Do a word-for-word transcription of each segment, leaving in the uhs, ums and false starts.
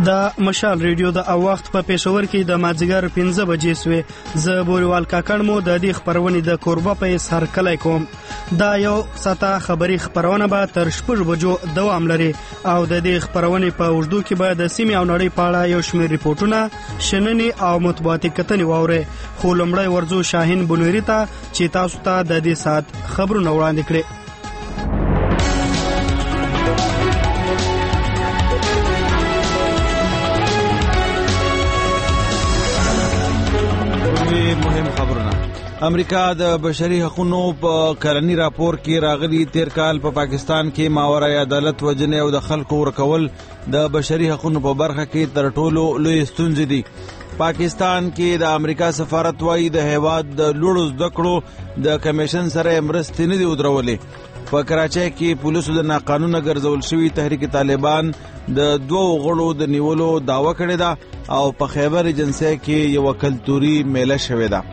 د مشال ریډیو د وخت په پېښور کې د مازدیګر پنځه بجې سوې. زه بوریوال کاکړ مو د دې خپرونې د کوربه په حیث هرکلی کوم. دا یو ساعته خبري خپرونه به تر شپږ بجو دوام لري او د دې خپرونې په اوږدو کې به د سیمې او نړۍ په اړه یو شمېر ریپورټونه، شننې او مطبوعاتي کتنې واورئ. خو لومړی ورځو شاهین بنوري ته چې تاسو ته د دې ساعت خبرونه وړاندې کړي. مهم خبرونه. امریکا د بشري حقوقو په کلني راپور کې راغلي تیر کال په پا پاکستان کې ماورای عدالت وجنه او د خلکو ورکول د بشري حقوقو په برخه کې تر ټولو لوی ستونزې دي. پاکستان کې د امریکا سفارت وايي د هیواد د لوړو زده کړو د کمیشن سره مرستې نه دي ودرولې. په کراچۍ کې پولیسو د ناقانونه ګرځول شوی تحریک طالبان د دوو غړو د نیولو داوا کړې ده او په خیبر ایجنسی کې یو کلتوري میله شوې ده.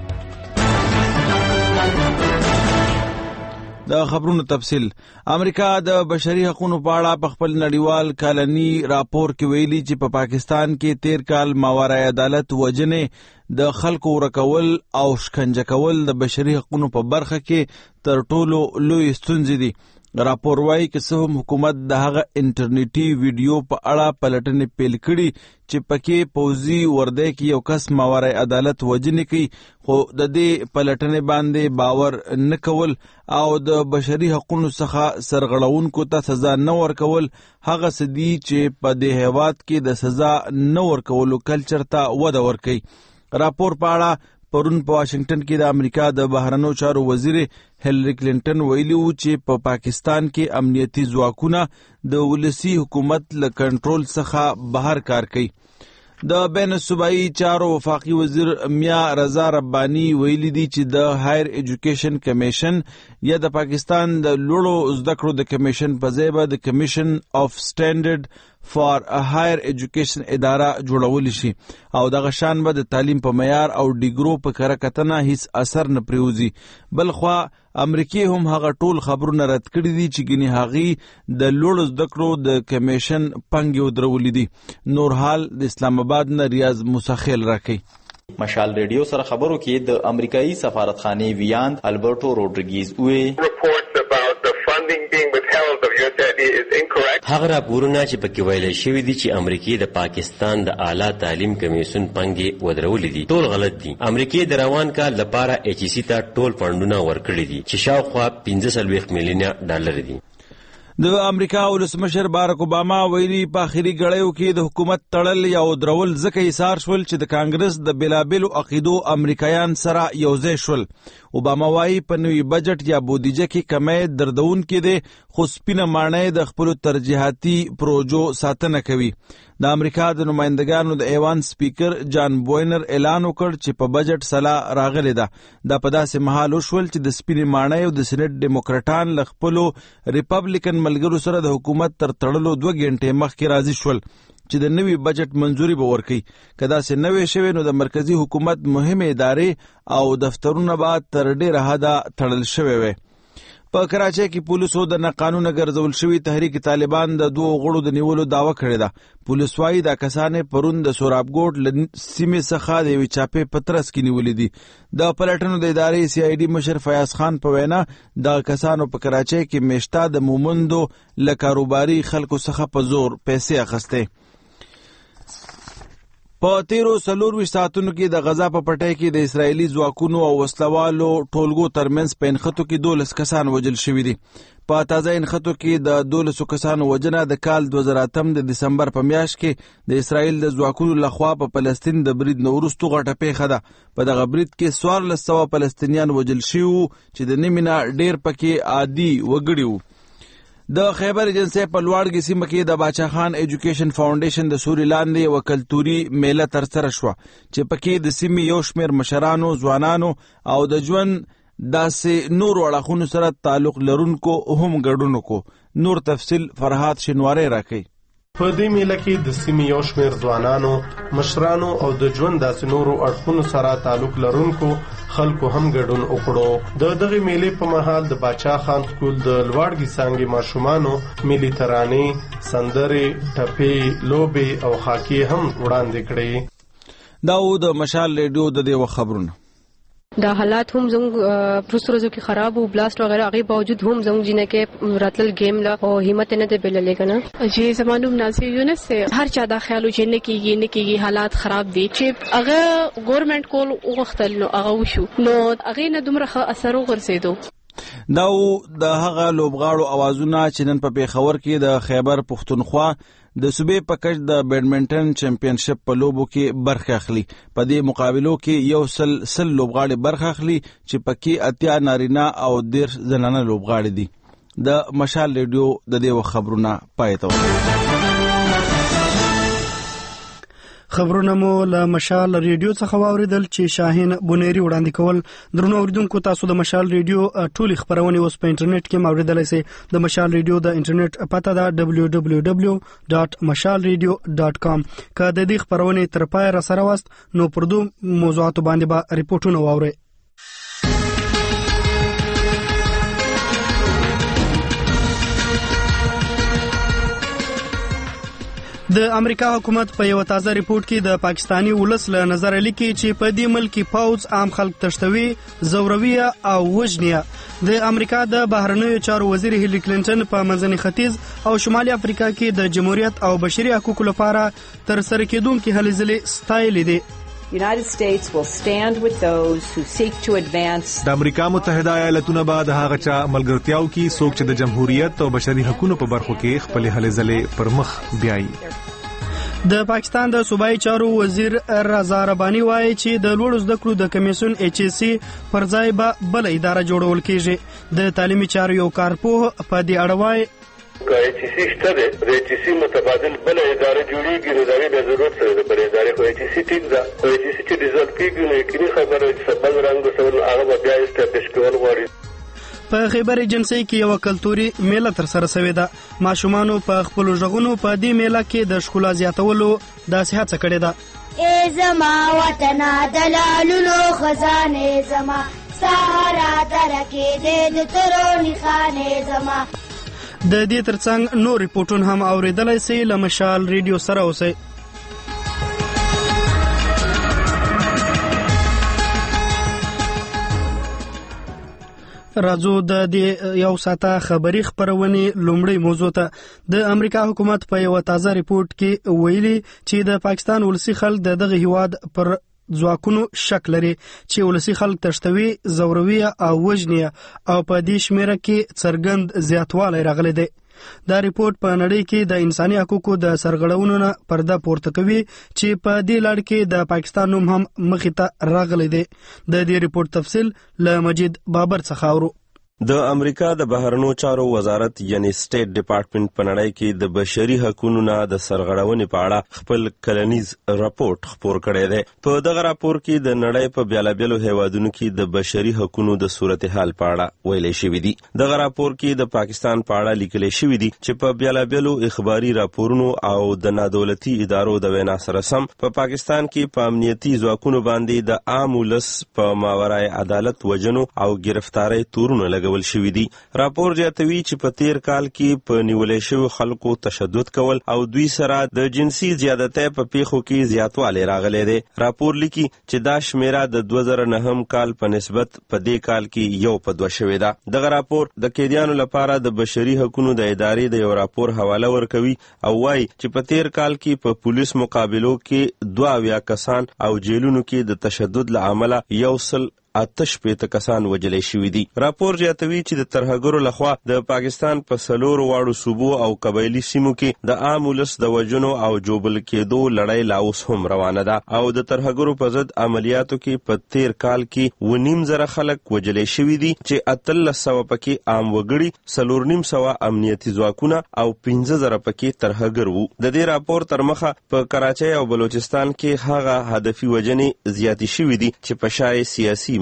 د خبرونو تفصیل. امریکا د بشري حقوقو په اړه په خپل نړیوال کلني راپور کې ویلي چې په پا پاکستان کې تیر کال ماورای عدالت وجنه د خلکو ورکول او شکنجه کول د بشري حقوقو په برخه کې تر ټولو لوی ستونزې دي. راپور وايي چې څه هم حکومت د هغه انټرنیټي ویډیو په اړه پلټنې پیل کړي چې پکې پوځي ورده کې یو کس ماورای عدالت وجنه کوي، خو د دې پلټنې باندې باور نه کول او د بشري حقوقو څخه سرغړونکو ته سزا نه ورکول هغه سدي چې په دې هیواد کې د سزا نه ورکولو کلچر ته وده ورکوي. راپور په اړه پرون په واشنگټن کې د امریکا د بهرنیو چارو وزیر هیلری کلینټن ویلي وو چې په پا پاکستان کې امنیتي ځواکونه د ولسی حکومت له کنټرول څخه بهر کار کوي. د بین الصوبائی چارو وفاقي وزیر میا رضا ربانی ویلي دي چې د هایر ایجوکیشن کمیشن یا د پاکستان د لوړو زده کړو د کمیشن په ځای به د کمیشن اف سټانډرډ فار هایر ایجوکیشن اداره جوړول شي او دغه شان به د تعلیم په معیار او ډیګرو په کره کتنه هیڅ اثر نه پریوزي. بلخوا امریکای هم هغه ټول خبرونه رد کړي دي چې ګنې هغه د لوړ زده کړو د کمیشن پنګ ودرولې دي. نور حال د اسلام آباد نه ریاض مسخیل راکړي. مشال ریډیو سره خبرو کې د امریکایي سفارتخانه ویاند البرټو روډریګیز وی هغه راپورونه چې پکې ویل شوی دي چې امریکای د پاکستان د اعلی تعلیم کمیسیون پنګې ودرولې دي ټول غلط دي. امریکای د روان کال لپاره ایچ سی ته ټول فندونه ورکړي دي چې شاوخوا پنځه سلويخ میلیونه ډالر دي. د امریکا ولسمشر بارک اوباما ویلي په اخري غړیو کې د حکومت تړل یا درول ځکه ایثار شول چې د کانګرس د بلابلو عقیدو امریکایان سره یوځای شول. اوباما وایي په نوي بجټ یا بودیجه کې کمې دردون کې دي خو سپینه مانې د خپل ترجیحاتي پروژو ساتنه کوي. د امریکا د نمائندګانو د ایوان سپیکر جان بوینر اعلان وکړ چې په بجټ سلا راغلی ده. دا په داسې مهال وشول چې د سپینې مانې او د سېنات ډیموکراټان له خپلو ریپبلیکن ملګرو سره د حکومت تر تړلو دوه غنټې مخکې راضي شول چې د نوي بجټ منځوري به ورکړي. که داسې نوې شوی نو د مرکزی حکومت مهمه ادارې او دفترونه به تر ډېره حده تړل شوی وي. په کراچۍ کې پولیسو د ناقانونه ګرځول شوی تحریک طالبان د دوه غړو د نیولو داوا کړې ده. پولیس وايي دا کسانې پرون د سورابګوټ له سیمې څخه د یوې چاپې په ترڅ کې نیولې دي. د پلټنو د ادارې سی آی ډي مشر فیاض خان په وینا د کسانو په کراچۍ کې میشته د مومندو له کاروباري خلکو څخه په زور پیسې اخیستې. په تیرو څلور ساعتونو کې د غزا په پټۍ کې د اسرایلی ځواکونو او وسلوالو ټولګو ترمنځ په انخطو کې دولس کسان وژل شوي دي. په تازه انخطو کې د دولسو کسانو وژنه د کال دوه زره اتم د دسمبر په میاشت کې د اسرایل د ځواکونو لخوا په فلسطین د برید نه وروسته غټه پیښه ده. په دغه برید کې څوارلس سوه فلسطینیان وژل شوي وو چې د نیمې نه ډېر پکې عادي وګړي وو. د خیبر ایجنسی په لوړګي سیمه کې د باچا خان ایجوکیشن فاونډیشن د سوري لاندې یو کلتوري میله ترسره شوه چې پکې د سیمې یو شمېر مشرانو، ځوانانو او د ژوند داسې نورو اړخونو سره تعلق لرونکو هم ګډون وکړو. نور تفصیل فرهاد شینواری راکوي. په دې میله کې د سیمې یو شمېر ځوانانو، مشرانو او د ژوند داسې نورو اړخونو سره تعلق لرونکو خلکو هم ګډون وکړو. د دغه میلې په مهال د باچا خان سکول د لوړګي څانګې ماشومانو ملي ترانې، سندرې، ټپې، لوبې او خاکي هم وړاندې کړې. دا و د مشال ریډیو د دې خبرونه. دا حالات هم زموږ پروسه روزو کې خراب او بلاست وغیرہ هغه باوجود هم زموږ جنہ کې راتل گیم لا او همت نه دی بللې کنه. جی زمانو ناصر یونس سے هر چا دا خیال چې نه کیږي نه کیږي حالات خراب دي چې هغه ګورنمنت کول وغختل نو هغه وشو نو هغه نه دومره اثر وغورځیدو. دا د هغه لوبغاړو اوازونه چې نن په پیښور کې د خیبر پښتونخوا د صوبې په کچ د بیډمنټن چمپیونشپ په لوبو کې برخه اخلي. په دې مقابلو کې یو سل سل لوبغاړي برخه اخلي چې پکې اتیا نارینه او دېرش زنانه لوبغاړي دي. د مشال ریډیو د دې خبرونه پاتې خبرونه مو له مشال ریډیو څخه واوریدل چې شاهین بونيري وړاندې کول. درنو اوریدونکو تاسو د مشال ریډیو ټولې خبرونه اوس په انټرنیټ کې اوریدلای شئ. د مشال ریډیو د انټرنیټ پته ده دبلیو دبلیو دبلیو ډاټ مشال ریډیو ډاټ کام. که د دې خبرونه تر پای را سره واست نو پر دوه موضوعاتو باندې به ریپورتونه واورئ. د امریکا حکومت په یو تازه ریپورت کې د پاکستانی ولس له نظر لیکي چې په دې ملک پوز عام خلک تشتوي، زوروي او وژني. د امریکا د بهرنیو چارو وزیر هیلری کلینټن په منځني ختیځ او شمالي افریقا کې د جمهوریت او بشري حقوقو لپاره تر سره کېدونکو هلې ځلې ستایلې دي. United States will stand with those who seek to advance. د امریکا متحده ایالاتونو به د هغه چا ملګرتیاو کې څوک چې د جمهوریت او بشري حقوقو په برخو کې خپل هلې ځلې پر مخ بیایي. د پاکستان د صوبایي چارو وزیر رضا رباني وایي چې د لوړو زده کړو د کمیسیون ایچ اس سی پر ځای به بل اداره جوړول کیږي. د تعلیمي چارو یو کارپوه په دې اړه وایي که ایچ سی شته ده د ایچ سی متبادل بل اداره جوړیږي نو دغه د ضرورت سره د بل اداره خو ایچ سی ټیک ده خو ایچ سی چې ریزلټ کیږي نو یقیني خبره چې بل رنګ سره هغه بیا استابلیش کول غواړي. په خیبر ایجنسی کې یو کلتوري میله تر سره شوې ده. ماشومانو په خپل ژغونو په دې میله کې د ښکلا زیاتولو داسې هڅه کړې ده. ای زما وطن دلالونو خزانه زما سهارا درکې دې د ترونی خانه زما. د دې ترڅنګ نور ریپورتونه هم اوریدلای شئ. له مشال ریډیو سره اوسئ. راځو د دې یو ساته خبري خبرونه لومړی موضوع ته. د امریکا حکومت په یو تازه ریپورت کې ویلي چې د پاکستان ولسی خلک د دغه هیواد پر ځواکونو شک لري چې ولسی خلک تشتوي، زوروي او وژني او په دې شمیره کې څرګند زیاتوالی راغلی دی. دا ریپورت په نړۍ کې د انساني حقوقو د سرغړونو نه پرده پورته کوي چې په دې لړ کې د پاکستان نوم هم مخې ته راغلی دی. د دې ریپورت تفصیل له مجید بابر څخه اورو. د امریکا د بهرنیو چارو وزارت یعنی سټیټ ډپارټمنټ په نړۍ کې د بشري حقوقو نه د سرغړونې په اړه خپل کلنیز راپورټ خپور کړی دی. په دغه راپور کې د نړۍ په بیلابیلو هیوادونو کې د بشري حقوقو د صورتحال په اړه ویلي شوی دی. دغه راپور کې د پاکستان په اړه لیکل شوی دی چې په بیلابیلو اخباري راپورونو او د نادولتي ادارو د وینا سره سم په پاکستان کې په امنیتي ځواکونو باندې د عام ولس په ماورای عدالت وجنو او گرفتاری تورونه لګ ول شوی دی. راپور زیاتوي چې په تیر کال کې په نیولې شوی خلکو تشدد کول او دوی سره د جنسي زیادتۍ په پیښو کې زیاتوالی راغلی دی. راپور لیکي چې دا شمیره د دوه زره نهم کال په نسبت په دې کال کې یو په دوه شوې ده. دغه راپور د قیدیانو لپاره د بشري حقوقو د ادارې د یو راپور حواله ورکوي او وایي چې په تیر کال کې په پولیس مقابلو کې دوه اویا کسان او جیلونو کې د تشدد له امله یو سل آتش پیته کسان وجلې شوي دي. راپور زیاتوي چې د ترهګرو لخوا د پاکستان په څلورو واړو صوبو او قبایلي سیمو کې د عام ولس د وژنو او جوبل کېدو لړۍ لا اوس هم روانه ده او د ترهګرو په ضد عملیاتو کې په تیر کال کې و نیم زره خلک وجلې شوي دي چې اتلس سوه پکې عام وګړي، څلور نیم سوه امنیتي ځواکونه او پنځه زره پکې ترهګر وو. د دې راپور تر مخه په کراچۍ او بلوچستان کې هغه هدفي وژنې زیاتې شوي دي چې په شای سیاسي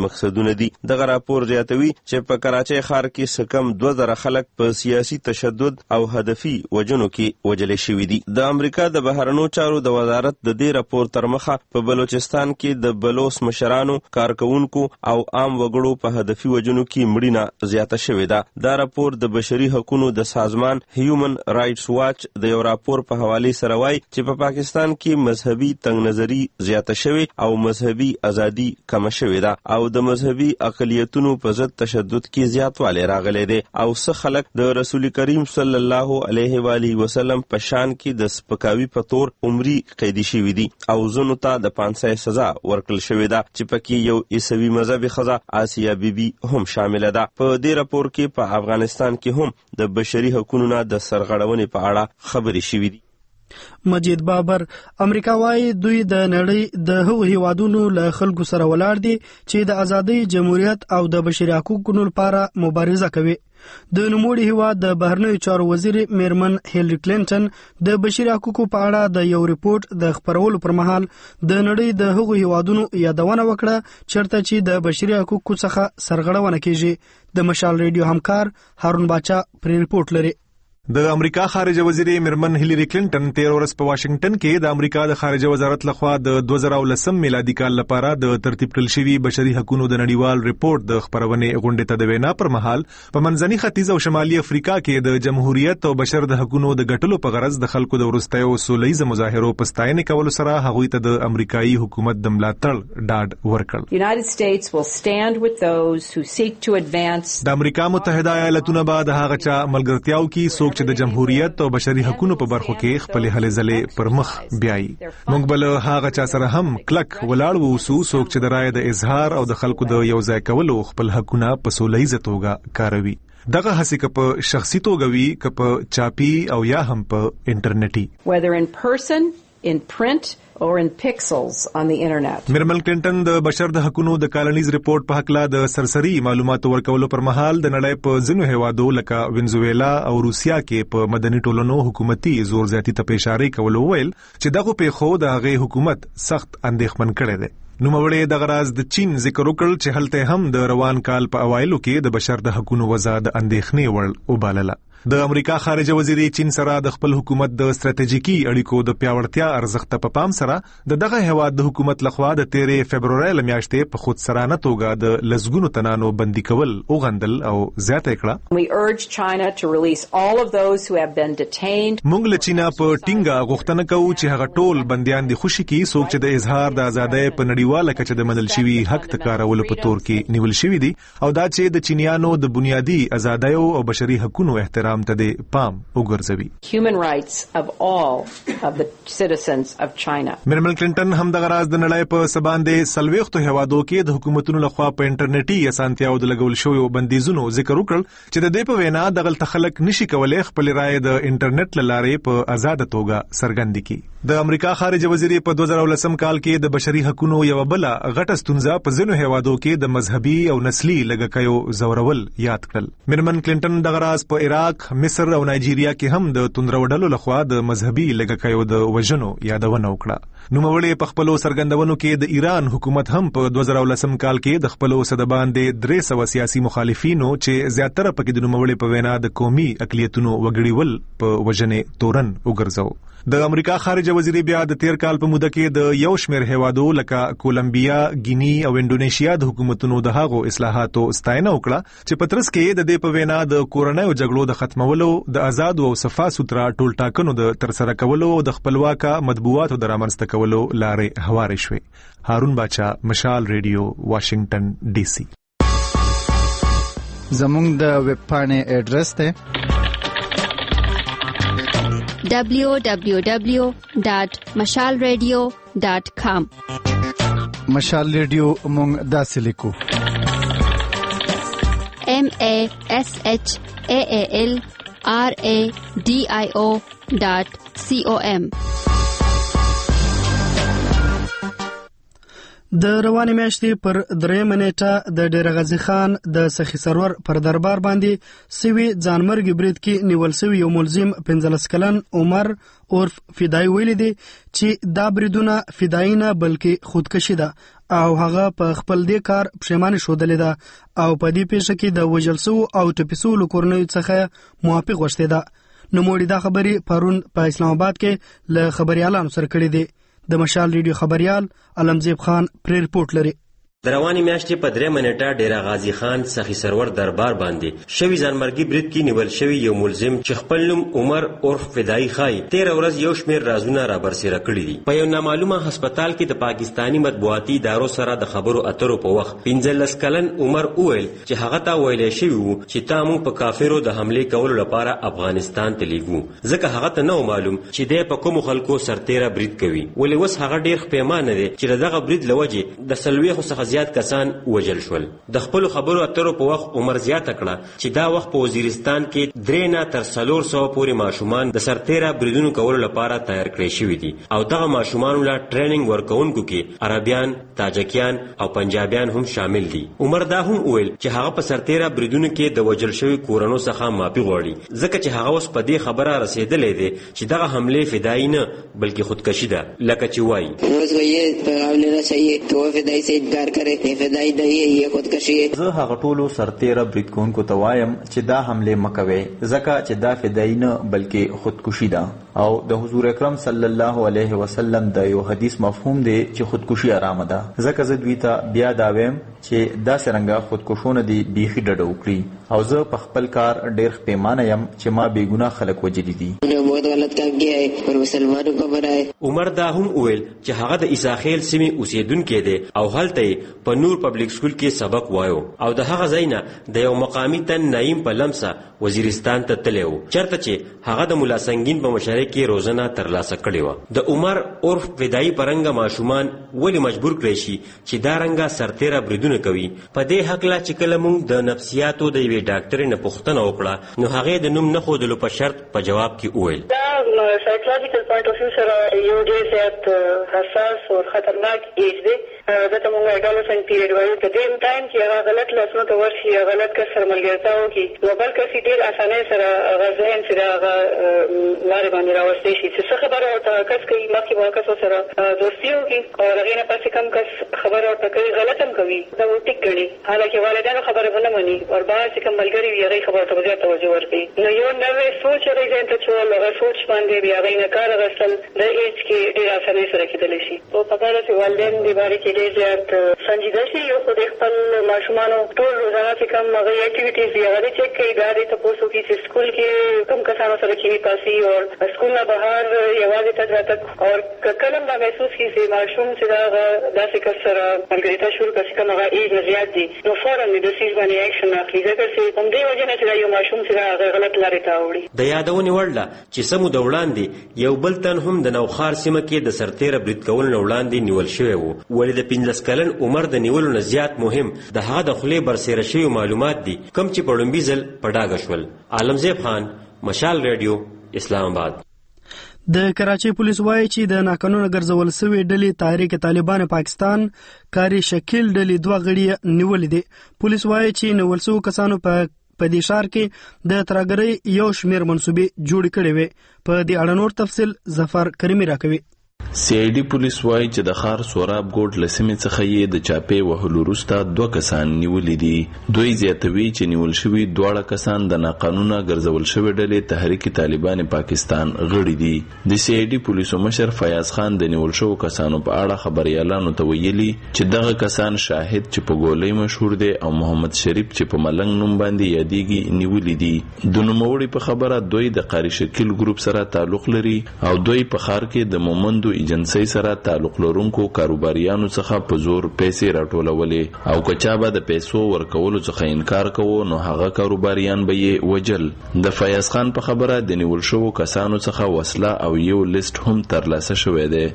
مقصدونه دي. دغه راپور زیاتوي چې په کراچۍ ښار کې سکم دوه زره خلک په سیاسي تشدد او هدفي وجنو کې وجل شوي دي. د امریکا د بهرنیو چارو د وزارت د دې راپور تر مخه په بلوچستان کې د بلوچ مشرانو، کارکونکو او عام وګړو په هدفي وجنو کې مړینه زیاته شوې ده. دا راپور د بشري حقوقو د سازمان هیومن رائټس واچ د یو راپور په حواله سره وایي چې په پاکستان کې مذهبي تنګ نظري زیاته شوې او مذهبي ازادي کم شوې ده او د مذهبي اقلیتونو په ضد تشدد کې زیاتوالی راغلی دی او څه خلک د رسول کریم صلی الله علیه و آله وسلم په شان کې د سپکاوي په تور عمري قیدي شوي دي او ځینو ته د پانسۍ سزا ورکړل شوې ده چې پکې یو عیسوي مذهبي ښځه آسیا بیبي هم شامله ده. په دې راپور کې په افغانستان کې هم د بشري حقوقو نه د سرغړونې په اړه خبرې شوې دي. مجید بابر امریکا وايي دوی د نړۍ د هغو هیوادونو له خلکو سره ولاړ دي چې د ازادۍ، جمهوریت او د بشري حقوقو لپاره مبارزه کوي. د نوموړي هیواد د بهرنیو چارو وزیر میرمن هیلری کلینټن د بشري حقوقو په اړه د یو ریپورت د خپرولو پر مهال د نړۍ د هغو هیوادونو یادونه وکړه چېرته چې د بشري حقوقو څخه سرغړونه کیږي. د مشال ریډیو همکار هارون باچا پر ریپورت لري. د امریکا خارجه وزیر میرمن هیلری کلینټن تیر ورځ په واشنگټن کې د امریکا د خارجه وزارت لخوا د دوه زره او لسم میلادي کال لپاره د ترتیب کړل شوی بشري حقوقو د نړیوال ریپورت د خبرونې غونډې ته د وینا پر مهال په منځني ختیځ او شمالي افریقا کې د جمهوریت او بشر د حقوقو د ګټلو په غرض د خلکو د ورستیو سولهییز مظاهرو په ستاینه کولو سره هغوی ته د امریکایي حکومت د ملاتړ ډاډ ورکړ. United States will stand with those who seek to advance. د امریکا متحده ایالاتونو به د هغه چا ملګرتیاو کې څوک چې د جمهوریت او بشري حقوقو په برخو کې خپل هلې ځلې پر مخ بیایي. موږ بل هغه چا سره هم کلک ولاړ وو څوک چې د رائے د اظهار او د خلکو د یو ځای کولو خپل حقونه په سولهییزه توګه کاروي. دغه هڅې که په شخصي توګه وي که په چاپي او یا هم په انټرنیټي. Whether in person, in print or in pixels on the internet. میرمن کلینټن د بشر د حقوقو د کالنیز ریپورت په حق لا د سرسري معلوماتو ورکولو پر مهال د نړۍ په ځینو هیوادو لکه وینزویلا او روسیا کې په مدني ټولنو حکومتي زور زیاتی ته اشاره کول ویل چې دغه پیښو د هغه حکومت سخت اندېښمن کړی دی. نوموړي د غراز د چین ذکر وکړ چې هلته هم د روان کال په اوایلو کې د بشر د حقوقو وضع د اندېښنې وړ وبالله. د امریکا خارجه وزیر چین سره د خپل حکومت د ستراتیژیکي اړیکو د پیاوړتیا ارزښت په پام سره د دغه هیواد د حکومت لخوا د تیرې فبرورۍ لمیاشتې په خود سرانه توګه د لزګونو تنانو بندي کول او غندل او زیاته کړه. We urge China to release all of those who have been detained. موږ له چینا په ټینګه غوښتنه کوو چې هغه ټول بنديان دي خوشي کی څوک چې د اظهار د ازادۍ په نړیواله کچه د منل شوی حق ته کارولو په تور کې نیول شوی دي او دا چې د چینیانو د بنیادی ازادۍ او بشري حقوقو احترام ته د پام وګرځوي. Human rights of all of the citizens of China. میرمن کلینټن هم د غراز د نړۍ په سباندې سلويختو هوادو کې د حکومتونو لخوا په انټرنیټي اسانتیاو د لګول شوی بندیزونو ذکر وکړ چې د دې په وینا د غلط خلک نشي کولای خپل رائے د انټرنیټ لارې په آزاد توګه څرګند کړي. د امریکا خارجه وزیر په دوه زره لسم کال کې د بشري حقوقو یو بل غټه ستونزه په ځینو هوادو کې د مذهبي او نسلي لګکایو زورول یاد کړل. میرمن کلینټن د غراز په عراق، مصر او نایجیریا کې هم د توندروډلو لخوا د مذهبي لګکایو د وژنو یادونه وکړه. نوموړي په خپلو سرګندونو کې د ایران حکومت هم په دوه زره لسم کال کې د خپلو صدباندې درې سوه سیاسي مخالفینو چې زیاتره پکې د نوموړي په وینا د قومي اقلیتونو وګړیول په وژنې تورن وګرځاو. د امریکا خارجه وزیر بیا د تیر کال په موده کې د یو شمېر هیوادو لکه کولمبیا، ګینی او انډونیشیا د حکومتونو د هغو اصلاحاتو ستاینه وکړه چې په ترڅ کې د دې په وینا د کورنیو جګړو د ختمولو، د آزاد او صفا سوترا ټول ټاکنو د ترسره کولو او د خپلواکه مطبوعاتو د رامنځته کولو لارې هوارې شوې. هارون باچا، مشال ریډیو، واشنگټن ډي سي. زموږ د ویب پاڼې ایډرس ته double-u double-u double-u dot mashal radio dot com. مشال ریډیو مونږ داسې لیکو M A S H A A L R A D I O dot C O M. د روانې میاشتې پر درېیمه نیټه د ډېر غازي خان د سخي سرور پر دربار باندې سوي ځانمرګي برید کې نیول سوي یو ملزم پنځلس کلن عمر عرف فدایي ویلي دی چې دا بریدونه فدایي نه بلکې خودکشي ده او هغه په خپل دې کار پښیمانه شودلې ده او په دې پیښه کې د وژل شو او ټپیسو کورنیو څخه موافق غوښتي ده. نوموړي دا خبرې پرون په اسلام آباد کې له خبريالانو سره کړې دي. د مشال ریډیو خبريال علمزیب خان پر ریپورت لري. د رواني میاشتې په درې منټه ډیره غازی خان سخی سرور دربار باندې شوی ځانمرګي برید کې نیول شوی یو ملزم چې خپل نوم عمر عرف فدایي خای تیر ورځ یو شمېر رازونه را برسېره کړي دي. په یو نامعلومه هسپتال کې د پاکستانی مطبوعاتي ادارو سره د خبرو اترو په وخت پنځلس کلن عمر وویل چې هغه ته ویلې شوی وو چې تا موږ په کافرو د حمله کولو لپاره افغانستان ته لیږو، ځکه هغه ته نه معلوم چې دی په کوم خلکو سرتیره برید کوي. ولې اوس هغه ډیر خپېمانه دی چې دغه برید لوجې د سلويخو څخه زیات کسان وجل شول. د خپل خبرو اترو په وخت عمر زیاته کړه چې دا وخت په وزیرستان کې درې نه تر څلور سوه پورې ماشومان د سرتیره بریدونو کولو لپاره تیار کړي شوي دي او دغه ماشومانو له ټریننګ ورکوونکو کې عربیان، تاجکیان او پنجابیان هم شامل دي. عمر دا هم ویل چې هغه په سرتیره بریدونو کې د وجل شوي کورنو څخه معافي غواړي، ځکه چې هغه اوس په دې خبره رسېدلی دی چې دغه حمله فدایي نه بلکې خودکشي ده. لکه چې وایي فدای دی یې خودکشي. زه هغه ټولو سرتیره برید کوونکو ته وایم چې دا حمله مکوي، ځکه چې دا فدای نه بلکې خودکشي ده او د حضور اکرم صلی الله علیه وسلم د یو حدیث مفهوم دی چې خودکشي آرامه ده. ځکه زه دوی ته بیا دا وایم چې دا څرنګه خودکشونه دي بیخي ډډه وکړي او زه په خپل کار ډېر پیمانه یم چې ما بېګناه خلک وجلي دي. बहुत गलत काम किया है और मुसलमानों को बनाए. عمر دا هم ویل چې هغه د عیساخیل سیمې اوسیدونکی دی او هلته په نور پبلک سکول کې سبق وایو او د هغه ځای نه د یو مقامي تن نعیم په لمسه وزیرستان ته تللی و، چېرته چې هغه د ملا سنگین په مشرۍ کې روزنه ترلاسه کړې وه. د عمر عرف فدایي په رنګه ماشومان ولې مجبور کړی شي چې دا رنګه سرتیره بریدونه کوي؟ په دې هکله چې کله موږ د نفسیاتو د یوې ډاکټرې نه پوښتنه وکړه نو هغې د نوم نه ښودلو په شرط په جواب کې وویل دا سایکولوژیکل پوینټ اف ویو سره یو ډېر زیات حساس او خطرناک ایج دی. ځکه موږ اډالسنټ پیریډ وایو په دې ټایم کې هغه غلط لاسونو ته ورشي، غلط کس سره ملګرتیا وکړي نو بل کس یې ډېر اسانۍ سره هغه ذهن چې د هغه لارې باندې راوستی شي چې څه خبره ورته کس کوي مخکې به کس ورسره دوستي وکړي او د هغې نه پسې کوم کس خبره ورته کوي غلط هم کوي دا به ټیک ګڼي، حالانکې والدینو خبره به نه مني او بهر چې کوم ملګري وي هغې خبرو ته به زیات توجه ورکوي. نو یو نوی سوچ هغې ذهن ته چول، هغه سوچ باندې بیا هغې نه کار اخیستل د ایج کې ډېر اسانۍ سره کېدلی شي. او پکار ده چې والدین دې بارې کې ډېر زیات سنجیده شي. یو خو د خپل ماشومانو ټول روزانه چې کوم هغې اکټیویټیز دي هغه دې چیک کړي، دا دې تپوس وکړي چې سکول کې کوم کسانو سره کینی پاسي او سکول نه بهر یوازې تګ راتګ او که کله هم دا محسوس کړي چې ماشوم چې دا هغه داسې کس سره ملګرتیا شروع کړي چې کوم هغه ایج نه زیات دي نو فوراً د سیز باندې اکشن اخلي، ځکه چې همدې وجې نه چې دا یو ماشوم چې دا هغه غلط لارې ته اوړي. د یادونې وړ ده چې څه موده وړاندې یو بل تن هم د نوخار سیمه کې د سرتیره برید کولو نه وړاندې نیول شوی و. ولې د پنځلس کلن عمر د نیولو نه زیات مهم د هغه د خولې برسېره شوي معلومات دي کوم چې په لومبي ځل په ډاګه شول. عالمزیب خان، مشال ریډیو، اسلام آباد. د کراچۍ پولیس وایي چې د ناقانونه ګرځول سوي ډلې تحریک طالبان پاکستان کاري شکل ډلې دوه غړي نیولې دي. پولیس وایي چې نیول شوو کسانو په په دې ښار کې د ترهګرۍ یو شمېر منصوبې جوړې کړې وې. په دې اړه نور تفصیل ظفر کریمي راکوي. سی آی ډي پولیس وایي چې د ښار سوراب ګوټ له سیمې څخه یې د چاپې وهلو وروسته دوه کسان نیولي دي. دوی زیاتوي چې نیول شوي دواړه کسان د ناقانونه ګرځول شوې ډلې تحریک طالبان پاکستان غړي دي. د سی آی ډي پولیسو مشر فیاض خان د نیول شوو کسانو په اړه خبريالانو ته ویلي چې دغه کسان شاهد چې په ګولۍ مشهور دی او محمد شریف چې په ملنګ نوم باندې یادېږي نیولي دي. د نوموړي په خبره دوی د قاری شکل ګروپ سره تعلق لري او دوی په ښار کې د مومندو ایجنسی سره تعلق لرونکو کاروباریانو څخه په زور پیسې راټولولې او کچا به د پیسو ورکولو څخه انکار کوو نو هغه کاروباریان به یې وجل. د فیاض خان په خبره د نیول شوو کسانو څخه وسله او یو لیست هم ترلاسه شوی دی.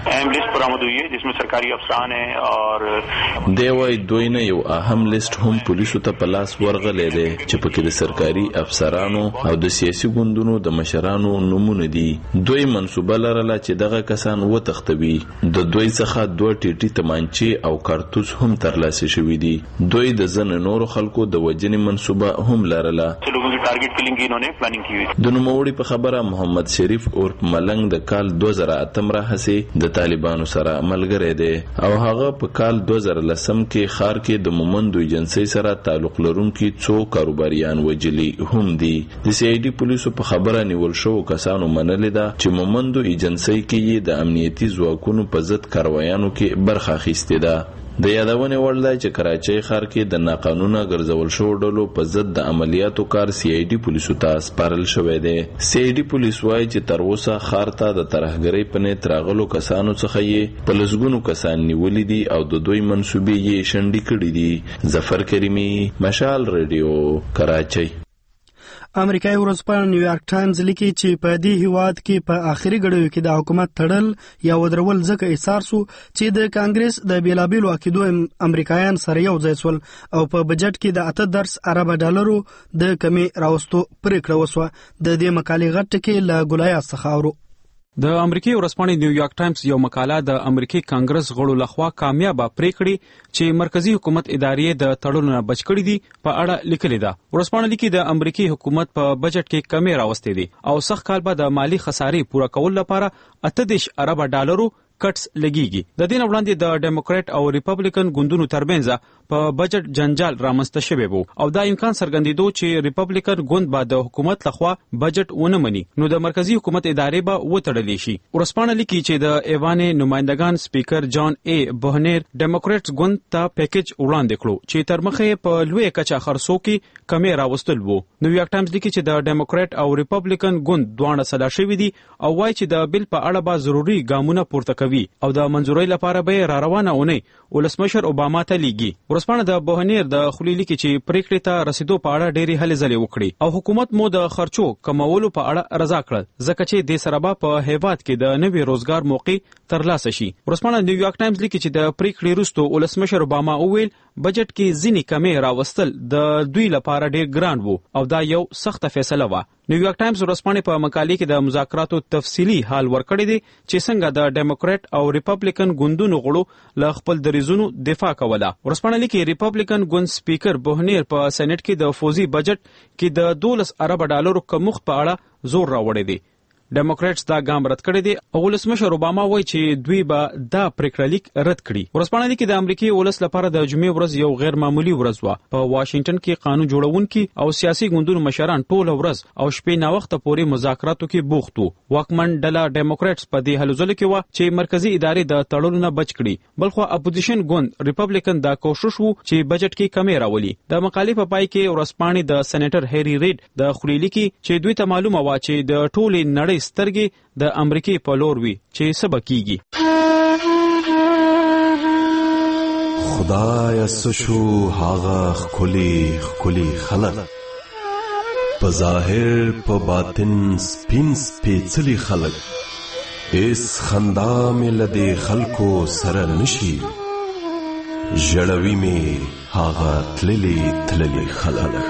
دی وايي دوی نه یو اهم لیست هم پولیسو ته په لاس ورغلی دی چې پکې د سرکاري افسرانو او د سیاسي ګوندونو د مشرانو نومونه دي. دوی منصوبه لرله چې دغه کسان وتښتوي. د دوی څخه دوه ټیټي تمانچې او کارتوس هم ترلاسه شوي دي. دوی د ځینو نورو خلکو د وژنې منصوبه هم لرله. د نوموړي په خبره محمد شریف عرف ملنګ د کال دوه زره اتم راهیسې د طالبانو سره ملګری دی او هغه په کال دوه زره لسم کې ښار کې د مومندو ایجنسۍ سره تعلق لرونکي څو کاروباریان وژلي هم دي. د سی آی ډي پولیسو په خبره نیول شوو کسانو منلې ده چې مومندو ایجنسۍ کې یې د امنیتي ځواکونو په ضد کاروایانو کې برخه اخیستې ده. د یادونې وړ دی چې کراچۍ ښار کې د ناقانونه ګرځول شوو ډلو په ضد د عملیاتو کار سی آی ډي پولیسو ته سپارل شوی دی. سی آی ډي پولیس وایي چې تر اوسه ښار ته د ترهګرۍ په نیت راغلو کسانو څخه یې په لسګونو کسان نیولي دي او د دوی منصوبې یې شنډې کړي دي. ظفر کریمي، مشال ریډیو، کراچۍ. امریکایي ورځپاڼه نیویارک ټایمز لیکي چې په دې هیواد کې په آخري غړیو کې د حکومت تړل یا ودرول ځکه ایثار سو چې د کانګرس د بیلابیلو عقیدو امریکایان سره یو ځای سول او په بجټ کې د اته درس ارب ډالرو د کمې راوستو پریکړه وسوه. د دې مقالې غټ کې له ګولایات څخه اورو. د امریکای ورځپاڼې نیویارک ټایمز یو مقاله د امریکای کانګرس غړو لخوا کامیابه پریکړې چې مرکزی حکومت ادارې د تړلو نه بچ کړي دي په اړه لیکلي ده. ورځپاڼه لیکي د امریکای حکومت په بجټ کې کمې راوستې دي او سخت کال به د مالی خسارې پوره کول لپاره اته دېرش ارب ډالرو کټس لګيږي. د دې نه وړاندې د ډیموکرات او ریپبلیکن ګوندونو ترمنځ په بجټ جنجال رامنځته شوی وو او دا امکان څرګندېدو چې ریپبلیکن ګوند به د حکومت لخوا بجټ ونه مني نو د مرکزی حکومت ادارې به وتړل شي. ورځپاڼه لیکي چې د ایوانې نمائندگان سپیکر جان ای بهنیر ډیموکراتس ګوند ته پیکیج وړاندې کړو چې تر مخه په لوی کچا خرڅو کې کمې راوستل وو. نیویارک ټایمز لیکي چې د ډیموکرات او ریپبلیکن ګوند دواړه صدا شوي دي او وايي چې د بل په اړه به ضروري ګامونه پورته کوي او د منځورۍ لپاره به را روانه ونی ولسمشر اوباما ته لیږي. ورځپاڼه د بهنیر د خولي لیکي چې پریکړې ته رسیدو په اړه ډېری هلې ځلې وکړي او حکومت مو د خرچو کمولو په اړه رضا کړل ځکه چې د سره په هیواد کې د نوي روزګار موقع ترلاسه شي. ورځپاڼه نیویارک ټایمز لیکي چې د پریکړې وروسته ولسمشر اوباما وویل بجټ کې ځینې کمې راوستل د دوی لپاره ډېر ګران وو او دا یو سخته فیصله وه. نیویارک ټایمز ورځپاڼې په مقالې کې د مذاکراتو تفصیلي حال ورکړی دی چې څنګه د ډیموکرات او ریپبلیکن ګوندونو غړو له خپل دریځونو دفاع کوله. ورځپاڼه لیکي ریپبلیکن ګوند سپیکر بهنیر په سېنات کې د فوزي بجټ کې د دولس ارب ډالرو کمښت په اړه زور راوړی دی. ډیموکراتس دا ګام رد کړی دی او ولسمشر اوباما وایي چې دوی به دا پریکړه لیک رد کړي. ورځپاڼه لیکي د امریکای ولس لپاره د جمعې ورځ یو غیر معمولی ورځ وه. په واشنگټن کې قانون جوړونکي او سیاسي ګوندونو مشران ټول ورځ او شپې ناوخته پورې مذاکراتو کې بوخت وو. واکمن ډله ډیموکراتس په دې هلو ځلو کې وه چې مرکزی ادارې د تړلو نه بچ کړي. بلخو اپوزیشن ګوند ریپبلیکن دا کوشش وو چې بجټ کې کمې راولي. د مقالې په پای کې ورځپاڼې د سېنیټر هری ریډ د خولي لیکي چې دوی ته معلومه وه چې د ټولې نړۍ سترګې د امریکای په لور وی چې سبا کیږي. خدای سشو هاغه خلی خلی خلق په ظاهر په باطن سپین سپیڅلی خلق اس خندا مې لدی خلکو سره نشي جړوي مې هاغه تللی تللی خلق.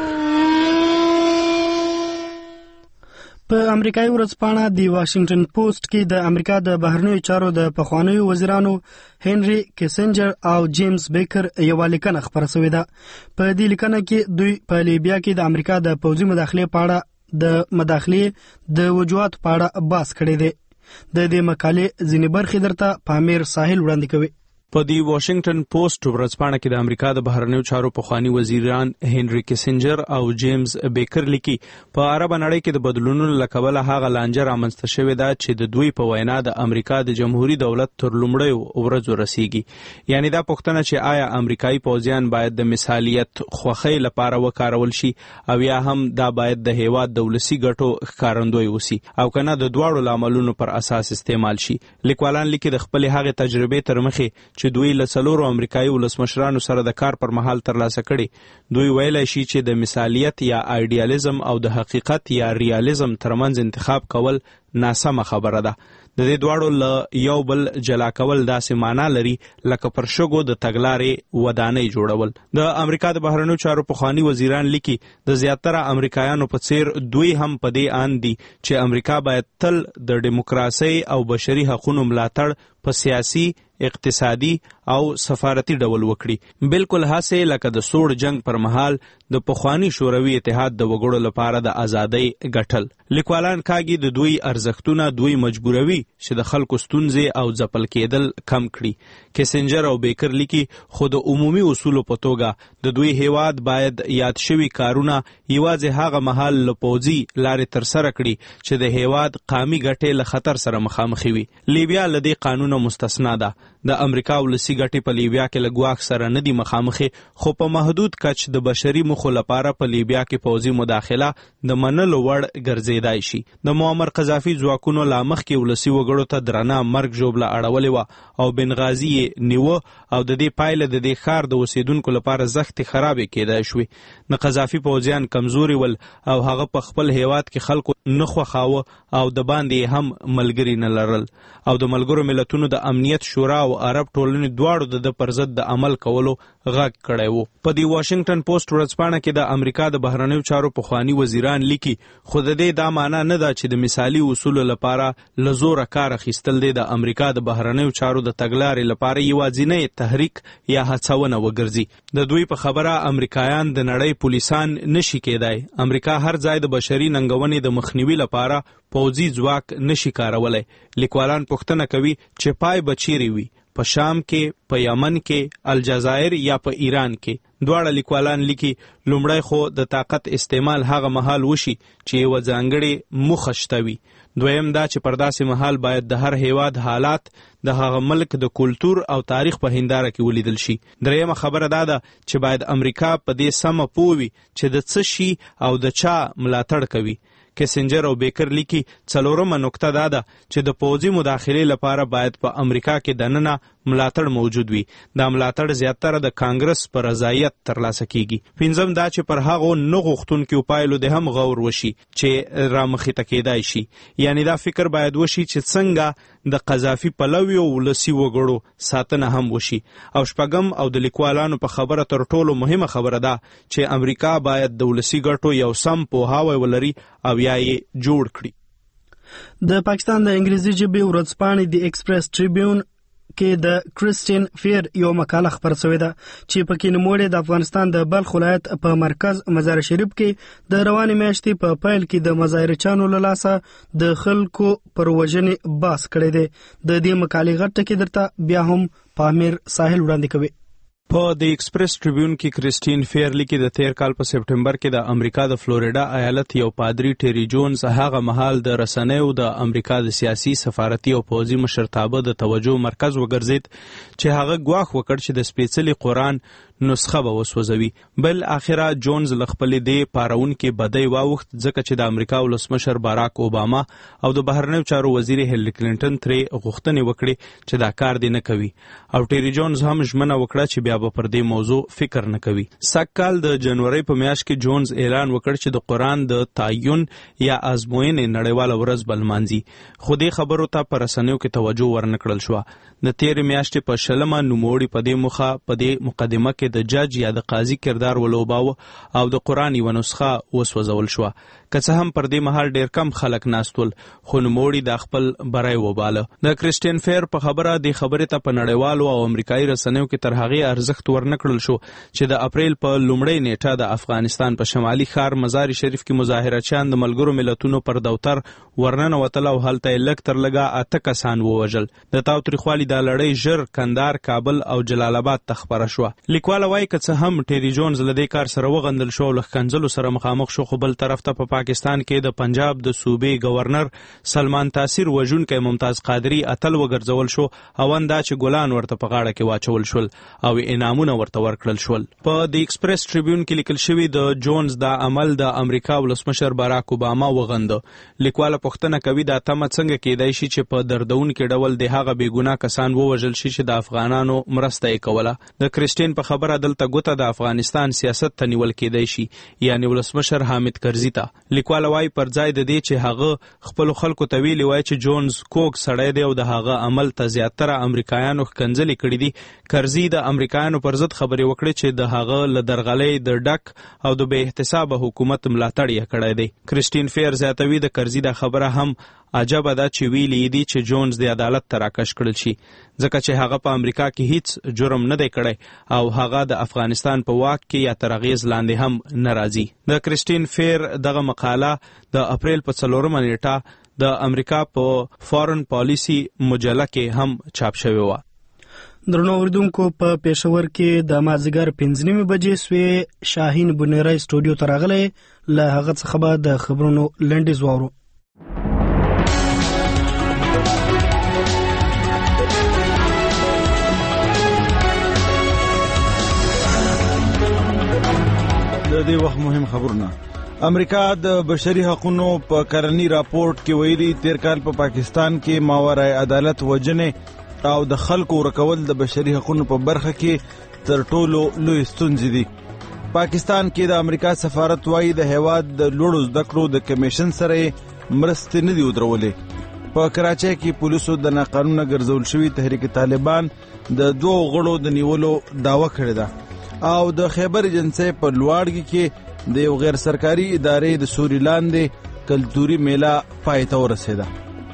په امریکایي ورځپاڼه دی واشنگټن پوسټ کې د امریکا د بهرنیو چارو د پخوانیو وزیرانو هنري کیسنجر او جیمز بیکر یوه لیکنه خپره شوې ده. په دې لیکنه کې دوی په لیبیا کې د امریکا د پوځي مداخلې په اړه د مداخلې د وجوهاتو په اړه بحث کړی دی. د دې مقالې ځینې برخې درته پامیر ساحل وړاندې کوي. په دی واشنگټن پوسټ ورځپاڼه کې د امریکا د بهرنیو چارو پخوانی وزیران هنري کیسنجر او جیمز بیکر لیکي په عرب نړۍ کې د بدلونونو له کبله هغه لانجه رامنځته شوې ده چې د دوی په وینا د امریکا د جمهوریت دولت تر لومړیو ورځو رسیږي. یعنی دا پوښتنه چې آیا امریکایي پوځیان باید د مثالیت خوښۍ لپاره وکارول شي او یا هم دا باید د هیواد د ولسي ګټو ښکارندوی وسی او کنه د دواړو لاملونو پر اساس استعمال شي. لیکوالان لیکي د خپل هغه تجربې تر مخې چې دوی له څلورو امریکایي ولسمشرانو سره د کار پر مهال ترلاسه کړي دوی ویلی شي چې د مثالیت یا ایډیالیزم او د حقیقت یا ریالیزم ترمنځ انتخاب کول ناسمه خبره ده. د دې دواړو له یو بل جلا کول داسې معنا لري لکه پر شګو د تګلارې ودانۍ جوړول. د امریکا د بهرنیو چارو پخواني وزیران لیکي د زیاتره امریکایانو په څیر دوی هم په دې آند دي چې امریکا باید تل د ډیموکراسۍ او بشري حقوقو ملاتړ په سیاسي، اقتصادي او سفارتي ډول وکړي، بالکل هسې لکه د سوړ جنگ پر مهال د پخواني شوروي اتحاد د وګړو لپاره د ازادۍ ګټل. لیکوالان کاږي د دوی ارزښتونه دوی مجبوروي چې د خلکو ستونزې او ځپل کېدل کم کړي. کیسنجر او بیکر لیکي خو د عمومي اصولو په توګه د دوی هیواد باید یاد شوي کارونه یوازې هغه مهال له پوځي لارې ترسره کړي چې د هیواد قامي ګټې له خطر سره مخامخې وي. لیبیا له دې قانونه مستثنا ده. د امریکا ولسی ګټې په لیبیا کې له ګواښ سره نه دي مخامخې، خو په محدود کچ د بشري موخو لپاره په لیبیا کې پوځي مداخله د منلو وړ ګرځېدای شي. د معمر قذافي ځواکونو لا مخکې ولسي وګړو ته درنه مرګ ژوبله اړولې وه او بنغازي یې نیوه او د دې پایله د دې ښار د اوسیدونکو لپاره زښتې خرابې کېدای شوې. د قذافي پوځیان کمزوري ول او هغه په خپل هیواد کې خلکو نه خوښاوه او د باندې هم ملګري نه لرل او د ملګرو ملتونو د امنیت شورا او عرب ټولنې دواړو د پر ضد د عمل کولو غږ کړی وو. په دې واشنگټن پوسټ ورځپاڼه کې د امریکا د بهرنیو چارو پخواني وزیران لیکي خو د دې دا معنا نه ده چې د مثالي اصولو لپاره له زوره کار اخیستل دی د امریکا د بهرنیو چارو د تګلارې لپاره یوازینی تحریک یا هڅونه وګرځي. د دوی په خبره امریکایان د نړۍ پولیسان نشي کېدای. امریکا هر ځای د بشري ننګونې د مخنیوي لپاره پوځي ځواک نشي کارولای. لیکوالان پوښتنه کوي چې پای به چیرې وي، په شام کې، په یمن کې، الجزایر یا په ایران کې. دواړه لیکوالان لیکي لومړی خو د طاقت استعمال هغه مهال وشي چې یوه ځانګړې موخه شته وي. دویم دا چې پر داسې مهال باید د هر هیواد حالات د هغه ملک د کلتور او تاریخ په هنداره کې ولیدل شي. دریمه خبره دا ده چې باید امریکا په دې سمه پوه وي چې د څه شي او د چا ملاتړ کوي. کیسنجر او بیکر لیکي څلورمه نکته دا ده چې د پوځي مداخلې لپاره باید په امریکا کې دننه ملاتړ موجود وي. دا ملاتړ زیاتره د کانګرس پر رضایت ترلاسه کیږي. پنځم دا چې پر هغو نه غوښتونکو پایلو د هم غور وشي چې رامخې ته کېدای شي. یعنی دا فکر باید وشي چې څنګه د قذافي پلویو ولسي وګړو ساتنه هم وشي. او شپږم او د لیکوالانو په خبره تر ټولو مهمه خبره ده چې امریکا باید د ولسي ګټو یو سم پوهاوی ولري او یا یې جوړ کړي. د پاکستان د انګریزي ژبې ورځپاڼې د ایکسپریس ټریبیون کې د کریسټین فیر یو مقاله خپره شوې ده چې پکې نوموړې د افغانستان د بلخ ولایت په مرکز مزار شریف کې د روانې میاشتې په پیل کې د مظاهرچیانو له لاسه د خلکو پر وژنې بحث کړی دی. د دې مقالې غټ ټکي درته بیا هم پامیر ساحل وړاندې کوي. په د ایکسپریس ټریبیون کې کریسټین فیر لیکي د تیر کال په سپټمبر کې د امریکا د فلوریډا ایالت یو پادری ټیری جونز هغه مهال د رسنیو د امریکا د سیاسي، سفارتي او پوځي مشرتابه د توجه مرکز وګرځید چې هغه ګواښ وکړ چې د سپېڅلي قرآن نسخه به وسوځوي. بل اخره جونز له خپلې دې پارونکې بدۍ واوښت ځکه چې د امریکا ولسمشر باراک اوباما او د بهرنیو چارو وزیر هیلری کلینټن ترې غوښتنې وکړې چې دا کار دې نه کوي او ټیری جونز هم ژمنه وکړه چې بیا به پر دې موضوع فکر نه کوي. سږ کال د جنوري په میاشت کې جونز اعلان وکړ چې د قرآن د تعین یا ازموینې نړیواله ورځ به لمانځي، خو دې خبرو ته په رسنیو کې توجه ورنکړل شوه. د تېرې میاشتې په شلمه نوموړي په دې موخه په دې مقدمه کې د جج یا د قاضي کردار ولوباوه او د قرآن یوه نسخه وسوځول شوه. که څه هم پر دې مهال ډېر کم خلک ناست ول، خو نوموړي دا خپل بری وباله. د کریسټین فیر په خبره دې خبرې ته په نړیوالو او امریکایي رسنیو کې تر هغې ارزښت ورنکړل شو چې د اپریل په لومړۍ نیټه د افغانستان په شمالي ښار مزار شریف کې مظاهرچیان د ملګرو ملتونو پر دفتر ورننوتل او هلته یې لږ تر لږه اته کسان ووژل. د تاوتریخوالي دا لړۍ ژر کندهار، کابل او جلال آباد ته خپره شوه. لیکواله وایي که څه هم ټیری جونز له دې کار سره وغندل شو او له ښکنځلو سره مخامخ شو، خو بل طرف ته په پاکستان کې د پنجاب د صوبې گورنر سلمان تاثیر وژونکی ممتاز قادری اتل وګرځول شو او اندا چې ګلان ورته په غاړه کې واچول شول او انعامونه ورته ورکړل شول. په د ایکسپریس ټریبیون کې لیکل شوی د جونز دا عمل د امریکا ولسمشر باراک اوباما وغنده. لیکواله پوښتنه کوي دا تمه څنګه کېدای شي چې په دردونکي ډول د هغه بې ګناه کسان ووژل شي چې د افغانانو مرسته یې کوله. د کریسټین په خبره خبره دلته ګوته د افغانستان سیاست ته نیول کېدای شي، یعنی ولسمشر حامد کرزي ته. لیکوال وايي پر ځای د دې چې هغه خپل خلکو ته ویلي وای چې جونز کوک سړی دی او د هغه عمل ته زیاتره امریکایانو ښکنځلې کړي دي، کرزي د امریکایانو پر ضد خبرې وکړې چې د هغه له درغلۍ د ډک او د بې احتسابه حکومت ملاتړ یې کړی دی. کرسټین فیر زیاتوي د کرزي دا خبره هم عجبه ده چې ویلي دي چې جونز د عدالت ته راکش کړل شي، ځکه چې هغه په امریکا کې هیڅ جرم نه دی کړی او هغه د افغانستان په واک کې یا تر اغیز لاندې هم نه راځي. د کرسټین فیر دغه مقاله د اپریل په څلورمه نیټه د امریکا په فارن پالیسی مجله کې هم چاپ شوې وه. درنو اوریدونکو، په پېښور کې د مازدیګر پنځه نیمې بجې سوې شاهین بنیری سټوډیو ته راغلی، له هغه څخه به د خبرونو لنډیز واورو. د دې وخت مهم خبرونه. امریکا د بشري حقوقو په کلنی راپورټ کې ویلي تیر کال په پاکستان کې ماورای عدالت وجنې او د خلکو ورکول د بشري حقوقو په برخه کې تر ټولو لوی ستونزې دي. پاکستان کې د امریکا سفارت وايي د هیواد د لوړو زده کړو د کمیشن سره مرستې نه دي ودرولې. په کراچۍ کې پولیسو د ناقانونه ګرځول شوي تحریک طالبان د دوه غړو د نیولو داوا کړې ده او د خیبر ایجنسی په لواړګي کې د یو غیر سرکاري ادارې د سوري لاندې کلتوري میله پای ته ورسېده.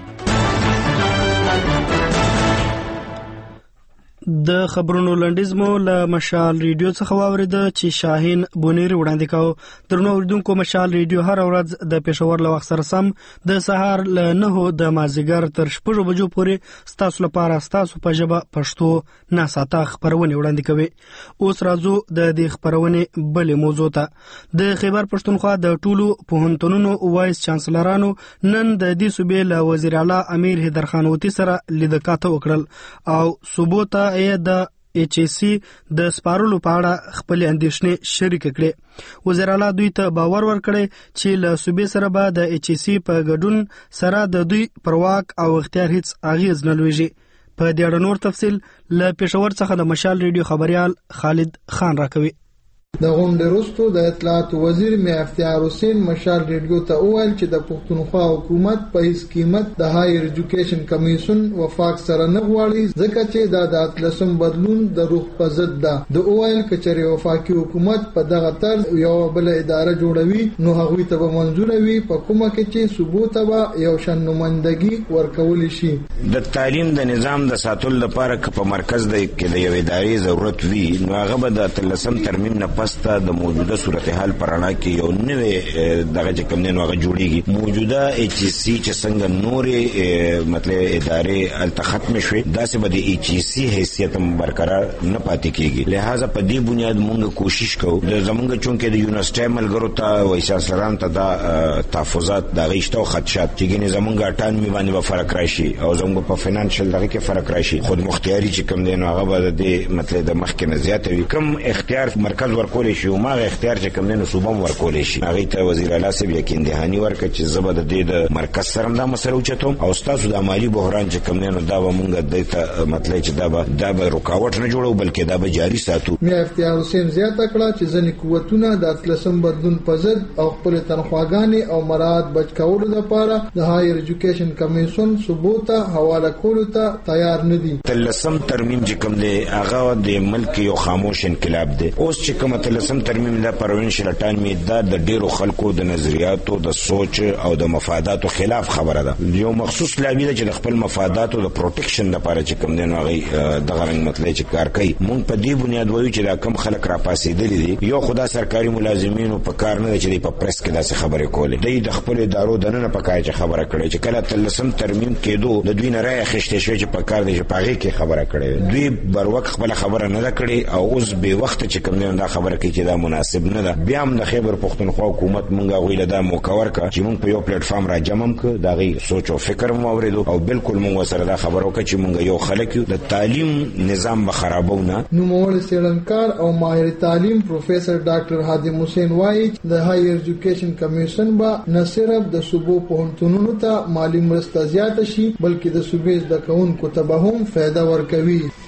د خبرونو لنډیز مو له مشال ریډیو څخه واورېده چې شاهین بونیری وړاندې کاوه. درنو اوریدونکو، مشال ریډیو هر ورځ د پېښور له وخت سره سم د سهار له نهو د مازدیګر تر شپږو بجو پورې ستاسو لپاره ستاسو په ژبه پښتو ناساته خپرونې وړاندې کوي. اوس راځو د دې خپرونې بلې موضوع ته. د خیبر پښتونخوا د ټولو پوهنتونونو وایس چانسلرانو نن د دې صوبې له وزیر اعلی امیر حیدر خان وتی سره لیدکاته وکړل او صوبو ته د ایچ ای سی د سپارلو په اړه خپل اندېښنې شریک کړې. وزیر اعلی دوی ته باور ورکړی چې له صوبې سره به د ایچ ای سی په ګډون سره د دوی پر واک او اختیار هیڅ اغیز نه لویږي. په دې اړه نور تفصیل له پېښور څخه د مشال ریډیو خبريال خالد خان راکوي. د غونډې وروسته د اطلاعات وزیر میا افتخار حسین مشال ریډیو ته وویل چې د پښتونخوا حکومت په هیڅ قیمت د هایر ایجوکیشن کمیشن وفاق سره نه غواړي، ځکه چې دا د اتلسم بدلون د روح په ضد ده. د وویل کچري وفاقي حکومت په دغه طرز یو بل اداره جوړوي نو هغوی ته به منظور وي په کومه کې چې ثبوت به یو شان نمائندګي ورکول شي. د تعلیم د نظام د ساتلو لپاره که په مرکز کې د یو ادارې ضرورت وي نو هغه به د اتلسم ترمیم نه پسته د موجوده صورتحال پرانا کې یو نوې دغه چې کوم نه هغه جوړیږي. موجوده ایچ ای سی چې څنګه نورې مطلب ادارې الته ختم شوي داسې به د ایچ ای سی حیثیت برقرار نه پاتې کیږي. لہذا په دې بنیاد موږ کوشش کوو د زمونږ چونکې د یونیورسيټي ملګرو ته وایي ساسران ته دا تحفظات د غیشته او خدشات چې ګنې زمونږ اټانوي باندې به فرق راشي او زمونږ په فینانشل دغه کې فرق راشي. خود مختیاري چې کوم دی نو هغه به د مطلب د مخکې نه زیات وي. کوم اختیار مرکز ورکول شي او ما اختیار چې کوم نه صوبم ورکول شي هغه ته وزیر اعلی صاحب یقین دهانی ورکړي چې زبر د د مرکز سره دا مسله اوچتم او تاسو د مالی بحران چې کوم نه دا به مونږ دته مطلب چې دا به دا به رکاوټ نه جوړو بلکې دا به جاری ساتو. میا افتخار حسین زیاته کړه چې ځنې قوتونه د اتلسم بدلون په ضد او خپل تنخواګانې او مراد بچ کولو لپاره د هایر ایجوکیشن کمیشن ثبوت حواله کولو ته تیار نه دي. اتلسم ترمیم چې کوم دی هغه د ملک یو خاموش انقلاب دی. اوس چې کوم اتلسم ترمیم د پروینشل اټانوي د ډیرو خلکو د نظریاتو د سوچ او د مفاداتو خلاف خبره ده. یو مخصوص لابي ده چې د خپل مفاداتو د پروټیکشن لپاره چې کوم دی نو هغه دغه رنګ مطلب چې کار کوي. مونږ په دې بنیاد وایو چې دا کم خلک را پاسېدلي دي. یو خدا سرکاري ملازمینو په کار نه چې په پریس کې داسې خبرې کولې د خپل ادارو د نه په کار چې خبره کړي چې کله تلسم ترمیم کېدو د دوی نه راي خشته شوی چې په کار دي چې پاغي کې خبره کړي. دوی بر وخت خپل خبره نه کړي او اوس به وخت چې کوم نه دا خبره کوي چې دا مناسب نه ده. بیا هم د خیبر پښتونخوا حکومت مونږه غوښله دا موکور کا چې مونږ په یو پلیټ فارم را جمع ک دا غي سوچ او فکر مو اوریدو او بالکل مونږ سره دا خبرو ک چې مونږ یو خلک یو د تعلیم نظام به خرابونه. نو مول سیلنکار او ماهر تعلیم پروفیسور ډاکټر حاتم حسین وایي د هایر ایجوکیشن کمیشن با نه صرف د صوبو پوهنتونونو ته مالی مرسته زیاته شي بلکې د صوبې د کون کو ته به هم فائدہ ورکوي.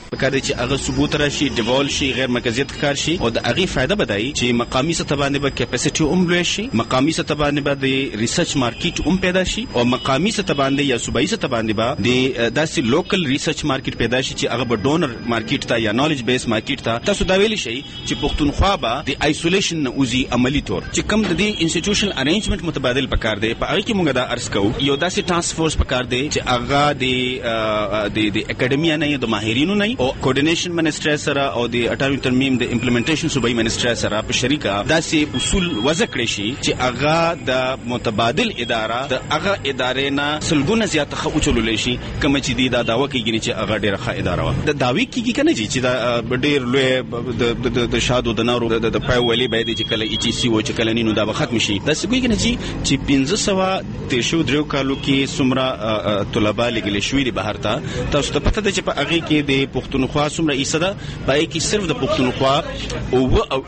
پکار دی چې هغه ثبوت راشي، ډیوال شي، غیر مرکزیت ښکار شي او د هغې فایده به دی چې مقامي سطح باندې به کیپاسټي هم لوی شي، مقامي سطح باندې به د ریسرچ مارکیټ هم پیدا شي او مقامي سطح باندې یا صوبایي سطح باندې به د داسې لوکل ریسرچ مارکیټ پیدا شي چې هغه به ډونر مارکیټ ته یا نالج بیس مارکیټ ته. تاسو دا ویلی شئ چې پښتونخوا به د آیسولیشن نه وځي عملي طور چې کوم د دې انسټیټیوشنل ارینجمنټ متبادل پکار دی. په هغه کې موږ دا عرض کوو یو داسې ټاسک فورس پکار دی چې هغه د د د اکیډمیا نه د ماهرینو نه او کوارډینیشن منسټر سره او د اټارمي ترمیم د امپلیمنټیشن صوبایي منسټر سره په شریکه داسې اصول وضع کړي شي چې هغه د متبادل اداره د هغه ادارې نه سلګونه زیاته ښه وچلولی شي کومه چې دی دا دعوه کېږي چې هغه ډېره ښه اداره وه. د دعوې کېږي که نه چې دا ډېر لوی د شادو د نارو د پای ولي باید چې کله ایچ سی و چې کله نینو دا به ختم شي. داسې کوي که نه چې پنځه سوه تېر شوو دریو کالو کې څومره طلبا لېږلي شوي دي بهر ته. تاسو ته پته ده چې په هغې کې د پښتونخوا څومره حصه ده؟ په هغې کې صرف د پښتونخوا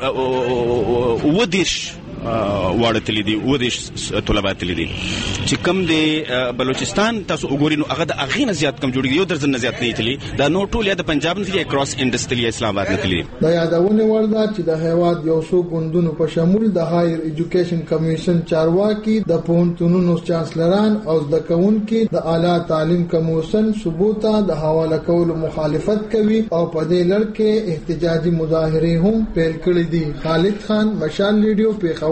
اووه اووه دېرش واړه تللی دي، اووه دېرش طلبا تللی دي. چې کوم د بلوچستان تاسو وګورئ نو هغه د هغې نه زیات کم جوړېږي، یو درجن نه زیات نه تللی. دا نور ټول یا د پنجاب نه تللی یا کراس انډس تللی یا اسلام آباد نه تللی. د یادونې وړ ده چې د هېواد یو څو ګوندونو په شمول د هایر ایجوکیشن کمیشن چارواکي، د پوهنتونونو چانسلران او زده کوونکي د اعلی تعلیم کمیشن ثبوت ته د حواله کولو مخالفت کوي او په دې لړ کې احتجاجي مظاهرې هم پیل کړې دي. خالد خان، مشال ریډیو، پیښور.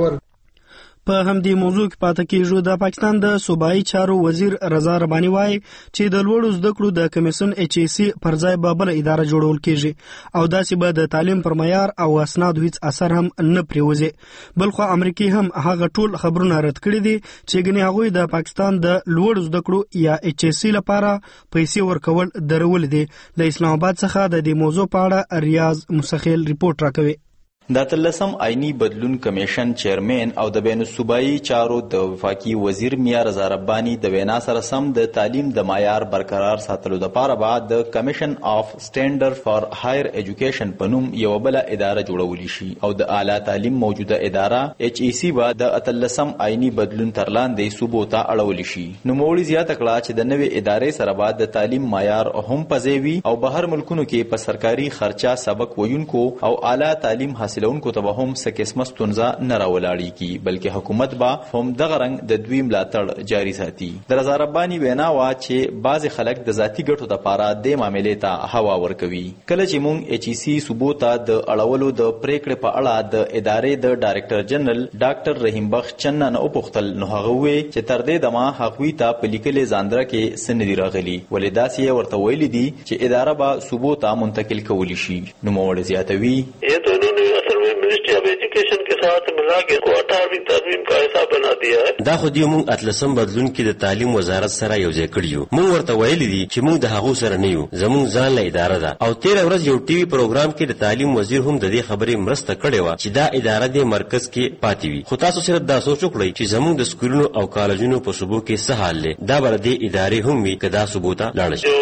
په همدې موضوع کې پاتې کېږو. د پاکستان د صوبایي چارو وزیر رضا رباني وایي چې د لوړو زده کړو د کمیسیون ایچ ای سی پر ځای به بله اداره جوړول کېږي او داسې به د تعلیم پر معیار او اسنادو هیڅ اثر هم نه پرېوځي. بلخوا امریکې هم هغه ټول خبرونه رد کړي دي چې ګنې هغوی د پاکستان د لوړو زده کړو یا ایچ ای سی لپاره پیسې ورکول درولې دي. د اسلام آباد څخه د دې موضوع په اړه ریاض مسخیل ریپورت راکوي. د اتلسم آئینی بدلون کمیشن چیرمن او د بین الصوبایي چارو د وفاقي وزیر میا رضا رباني د وینا سره سم د تعلیم د معیار برقرار ساتلو لپاره بعد د کمیشن اف سټینډرډ فار هایر ایجوکیشن په نوم یو بل اداره جوړولی شي او د اعلی تعلیم موجوده اداره ایچ ای سی به د اتلسم آئینی بدلون تر لاندې صوبو ته اړولی شي. نوموړي زیاته کړه چې د نوې ادارې سره بعد د تعلیم معیار هم پځوي او بهر ملکونو کې په سرکاري خرچه سبق ویونکو او اعلی تعلیم حاصل لونکو ته به هم څه قسمه ستونزه نه راولاړېږي بلکې حکومت به هم دغه رنګ د دوی ملاتړ جاري ساتي. د رضا رباني وینا وه چې بعضې خلک د ذاتي ګټو دپاره دې معاملې ته هوا ورکوي. کله چې موږ ایچ ای سی صوبو ته د اړولو د پریکړې په اړه د ادارې د ډایرکټر جنرال ډاکټر رحیم بخش چنه نه وپوښتل نو هغه وویل چې تر دې دمه هغوی ته په لیکلې ځاندره کې څه نه دي راغلي ولې داسې یې ورته ویلي دي چې اداره به صوبو ته منتقل کولی شي. نوموړی زیاتوي ministry of education के साथ मिला के अठारहवीं तरमीम का हिस्सा बना दिया है. دا خو دیو مونږ اتلسم بدلون کې د تعلیم وزارت سره یو ځای کړیو. مونږ ورته ویلي دي چې مونږ د هغو سره نه یو، زمونږ ځان له اداره ده او تیره ورځ یو ټي وي پروګرام کې د تعلیم وزیر هم د دې خبرې مرسته کړې وه چې دا اداره د مرکز کې پاتې وي. خو تاسو صرف دا سوچ وکړئ چې زمونږ د سکولونو او کالجونو په صوبو کې څه حال دی. دا به د دې ادارې هم وي که دا صوبو ته لاړه شي.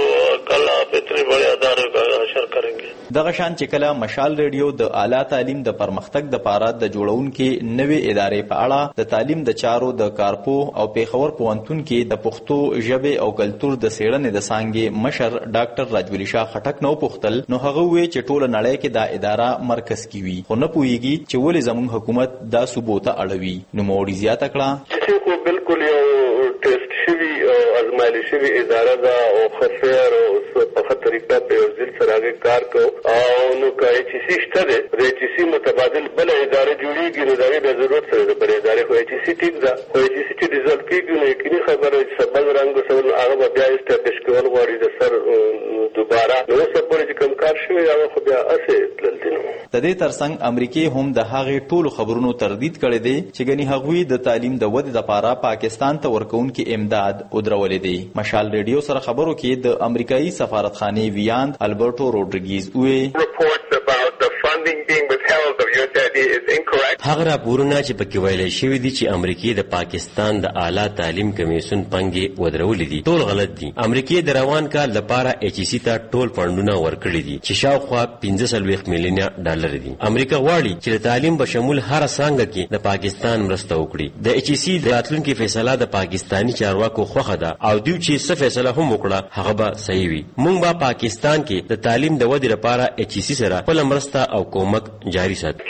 دغه شان چې کله مشال ریډیو د اعلی تعلیم د پرمختګ د پاره د جوړونکو نوې ادارې په اړه د تعلیم د چارو د کارپو او پیښور پوهنتون کې د پښتو ژبې او کلتور د څېړنې د څانګې مشر ډاکټر راجولی شاه خټک نو پوښتل نو هغه وی چې ټول نړۍ کې دا اداره مرکز کې وي خو نه پوهیږي چې ولې زموږ حکومت دا صوبو ته اړوي. نو موړي زیاته کړه بالکل یو ټیسټ شوی او ازمایل شوی اداره ده او خفیر او په طریقه په یو ځل سره هغه کار کو او نو که ایچ سی شته ده د ایچ سی متبادل بل اداره جوړیږي نو دغه به ضرورت سره د بل اداره خو ایچ سی ټیک ده خو ایچ سی چې ریزلټ کېږي نو یقیني خبره چې سبل رنګ سره هغه بیا اسټابلیش کول غواړي د سر دوباره نو څه پورې چې کم کار شوی هغه خو بیا اسې تلل نو د دې ترڅنګ امریکې هم د هغې ټولو خبرونو تردید کړی دی چې ګنې هغوی د تعلیم د ودې لپاره پاکستان ته ورکوونکي امداد ودرولې دی. مشال ریډیو سره خبرو کې د امریکایي سفارتخانې ویاند البرټو روډریګیز وویل هغه راپورونه چې پکې ویل شوي دي چې امریکای د پاکستان د اعلی تعلیم کمیسیون پنګې ودرولې دي ټول غلط دي. امریکای د روان کال لپاره ایچ سی ته ټول فندونه ورکړي دي چې شاوخوا پنځه څلوېښت میلیونه ډالر دي. امریکا غواړي چې د تعلیم په شمول هر څانګه کې د پاکستان مرسته وکړي. د ایچ سی د راتلونکي فیصله د پاکستاني چارواکو خوښه ده او دوی چې څه فیصله هم وکړه هغه به صحیح وي. موږ به پاکستان کې د تعلیم د ودې لپاره ایچ سی سره خپل مرسته او کومک جاری ساتو.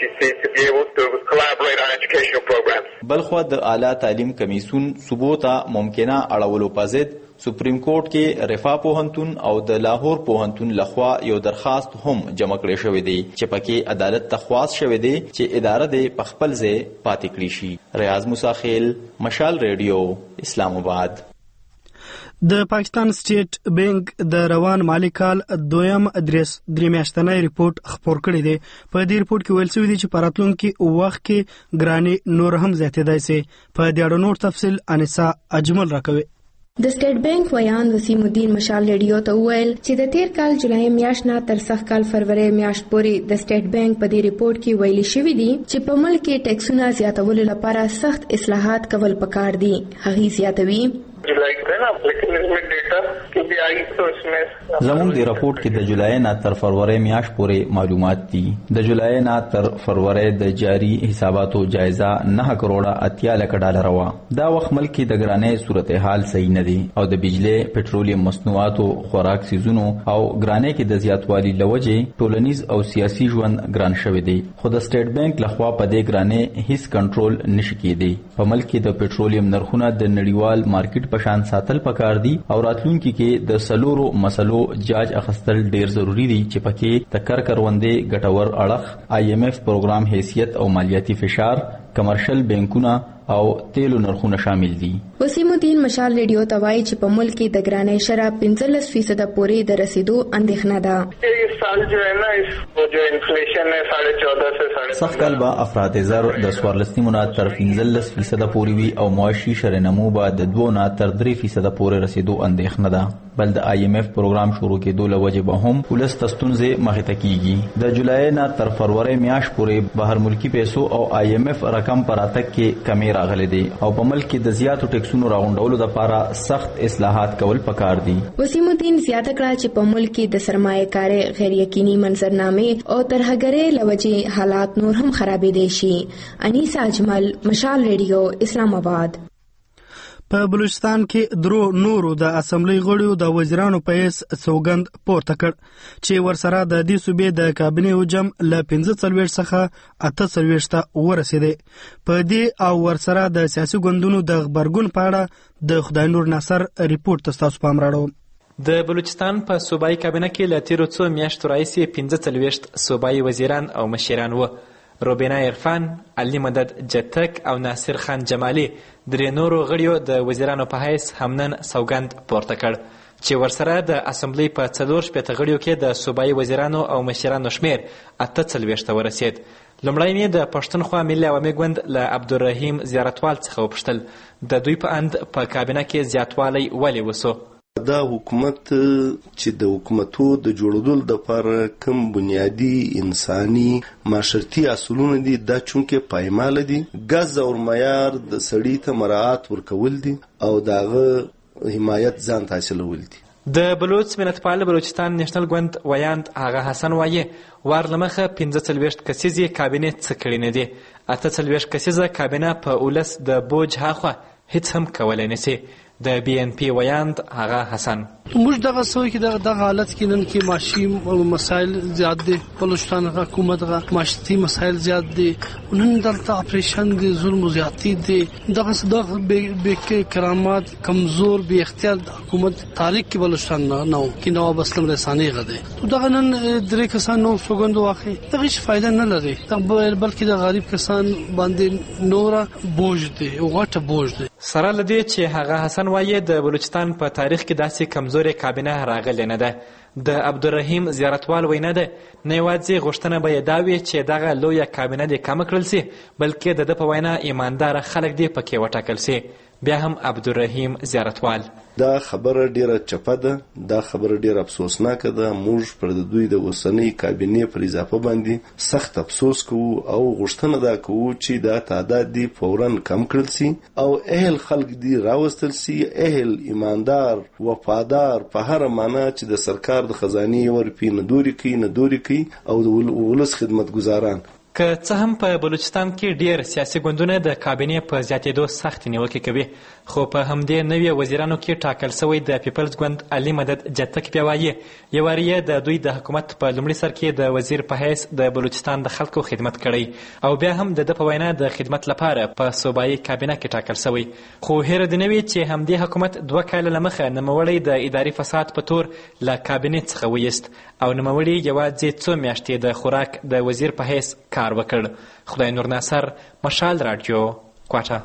بلخوا د اعلی تعلیم کمیسیون صوبو ته ممکنه اړولو په ضد سپریم کورټ کې رفاه پوهنتون او د لاهور پوهنتون لخوا یو درخواست هم جمع کړی شوی دی چې پکې عدالت ته خواست شوی دی چې اداره دې په خپل ځای پاتې کړی شي. ریاض موسی خیل، مشال ریډیو، اسلام آباد. د پاکستان سټیټ بانک د روان مالی کال دویم ادریس درې میاشتنی ریپورت خپور کړی دی. په دې ریپورت کې ویل شوی دی چې په راتلونکي وخت کې ګرانې نور هم زیاتېدای شي. په دې اړه نور تفصیل انیسا اجمل راکوي. د سټیټ بانک ویان وسیم الدین مشال ریډیو ته وویل چې د تیر کال جولای میاشت نه تر سخت کال فروری میاشت پورې د سټیټ بانک په دې ریپورت کې ویلي شوی دی چې په ملک کې ټیکسونه زیاتولو لپاره سخت اصلاحات کول پکار دي. هغه زیاتوي زموږ د راپورټ کې د جولای نه تر فروری میاشت پورې معلومات دي. د جولای نه تر فروری د جاری حساباتو جایزه نه کروڑه اتیا لک ډالر وا. دا وخت ملک کې د ګرانې صورتحال صحیح نه دي او د بجلی، پټرولیم مصنوعاتو، خوراک سیزونو او ګرانې کې د زیاتوالي لوجې ټولنیز او سیاسي ژوند ګران شوی دی. خو د سټیټ بانک لخوا په دې ګرانې هیڅ کنټرول نشي کېدی. په ملک کې د پټرولیم نرخونه د نړیوال مارکیټ په شان ساتل پکار دي او راتلونکي کې د سلورو مسلو جاج اخستل ډیر ضروری دي چې پکې د کار کروندې ګټور اړخ، آی ایم ایف پروګرام حیثیت او مالیاتي فشار، کمرشل بانکونه او تیلو نرخونه شامل دي. وسیم الدین مشال ریډیو ته وایي چې په ملک کې د ګرانۍ شرح پنځلس فیصد پورې د رسیدو اندېښنه ده. سال جو ہے نا اس جو انفلیشن ہے ساڑھے چودہ سے ساڑھے سخت کال با افراد زر د سوارلس نیمونه تر پنځلس فیصد پورې وي او معاشي شرنمو با د دوه نه تر درې فیصد پورې رسیدو اندېښنه ده. بل د آی ایم ایف پروګرام شروع کېدو له وجې به هم پولیس تستونځې مخې ته کیږي. د جولای نه تر فروری میاشت پورې بهر ملکی پیسو او آی ایم ایف رقم پر اتک کې کمی راغلي دي او په ملک کې د زیاتو ټیکسونو راغونډولو لپاره سخت اصلاحات کول پکار دي. وسیم الدین زیاته کړه چې په ملک کې د سرمایه کاري غیر یقیني منظرنامې او ترهګرۍ له وجې حالات نور هم خرابېدای شي. انیسا اجمل، مشال ریډیو، اسلام آباد. په بلوچستان کې درو نورو د اسمبلی غړیو د وزیرانو په حیث سوګند پورته کړ چې ورسره د دې صوبې د کابینې حجم له پنځه څلوېښت څخه اته څلوېښت ته ورسېدی. په دې او ورسره د سیاسي ګوندونو د غبرګون په اړه د خدای نور ناصر ریپورت ته ستاسو پام راوړو. د بلوچستان په صوبایي کابینه کې له تیرو څو میاشتو راهیسې پنځه څلوېښت صوبایي وزیران او مشران وو. روبینا عرفان، علي مدد جتک او ناصر خان جمالي درې نورو غړیو د وزیرانو په حیث هم نن سوګند پورته کړ چې ورسره د اسمبلی په څلور شپېته غړیو کې د صوبایي وزیرانو او مشرانو شمیر اته څلوېښت ته ورسېد. لومړی مې د پښتونخوا ملي عوامي ګوند له عبدالرحیم زیارتوال څخه وپوښتل د دوی په اند په کابینه کې زیاتوالی ولې وسو. دا حکومت چې د حکومتو د جوړولو لپاره کوم بنیادی انساني معاشرتي اصولونه دي دا چونکه پایمال دي. غز او معیار د سړی ته مراعات ورکول دي او داغه حمایت ځان حاصلول دي. د بلوچ ملتپال بلوچستان نېشنل ګوند ویاند هغه حسن وایي وار لمخه پنځه څلوېښت کسیزې کابینې څه کړي نه دي. اته څلوېښت کسیزه کابینه په ولس د بوج هاخوا هیڅ هم کولی نشي. د بی ان پی ویاند هغه حسن موږ دغه سوي کې دغه حالت کې نن کې معاشي مسایل زیات دي. بلوچستان حکومت غا معاشي مسایل زیات دي. نن دلته اپریشن دي، ظلم زیاتی دي. دغه دغه به کرامات کمزور به اختیار حکومت تاریخ کې بلوچستان نه نو کې نواب اسلام رساني غده. دغه نن درې کسان نو سوګند واخی دغه هیڅ فائدہ نه لري بلکې د غریب کسان باندې نور بوج دي او غټه بوج دي. سره لدی چې هغه حسن وایي د بلوچستان په تاریخ کې داسې کمزورې کابینه راغلې نه ده. د عبدالرحیم زیارتوال وینا ده نه یوازې غوښتنه به یې دا وي چې دغه لویه کابینه دې کمه کړل سي بلکې د ده په وینا ایمانداره خلک دې پکې وټاکل سي. بیا هم عبدالرحیم زیارتوال: دا خبره ډیره چپه ده، دا خبره ډیره افسوسناکه ده. موږ پر د دوی د اوسنۍ کابینې پر اضافه باندې سخت افسوس کوو او غوښتنه دا کوو چې دا تعداد دی فورا کم کړل سي او اهل خلک دی راوستل سي، اهل ایماندار وفادار په هر معنا چې د سرکار د خزانه ورپی نه دوری کوي نه دوری کوي او د ولس خدمتګزاران. که څه هم په بلوچستان کې ډیر سیاسي ګوندونه د کابینې په زیاتېدو سخت نیوکې کوي، خو په همدې نوي وزیرانو کې ټاکل شوی د پیپلز ګوند علي مدد جتک بیا وایي یو واری د دوی د حکومت په لومړي سر کې د وزیر په حیث د بلوچستان د خلکو خدمت کړی او بیا هم د ده په وینا د خدمت لپاره په صوبایي کابینه کې ټاکل شوی. خو هیره دې نه وي چې همدې حکومت دوه کاله له مخه نوموړی د اداري فساد په تور له کابینې څخه ویست او نوموړي یوازې څو میاشتې د خوراک د وزیر په حیث کار وکړ. خدای نور ناصر، مشال رادیو، کوټه.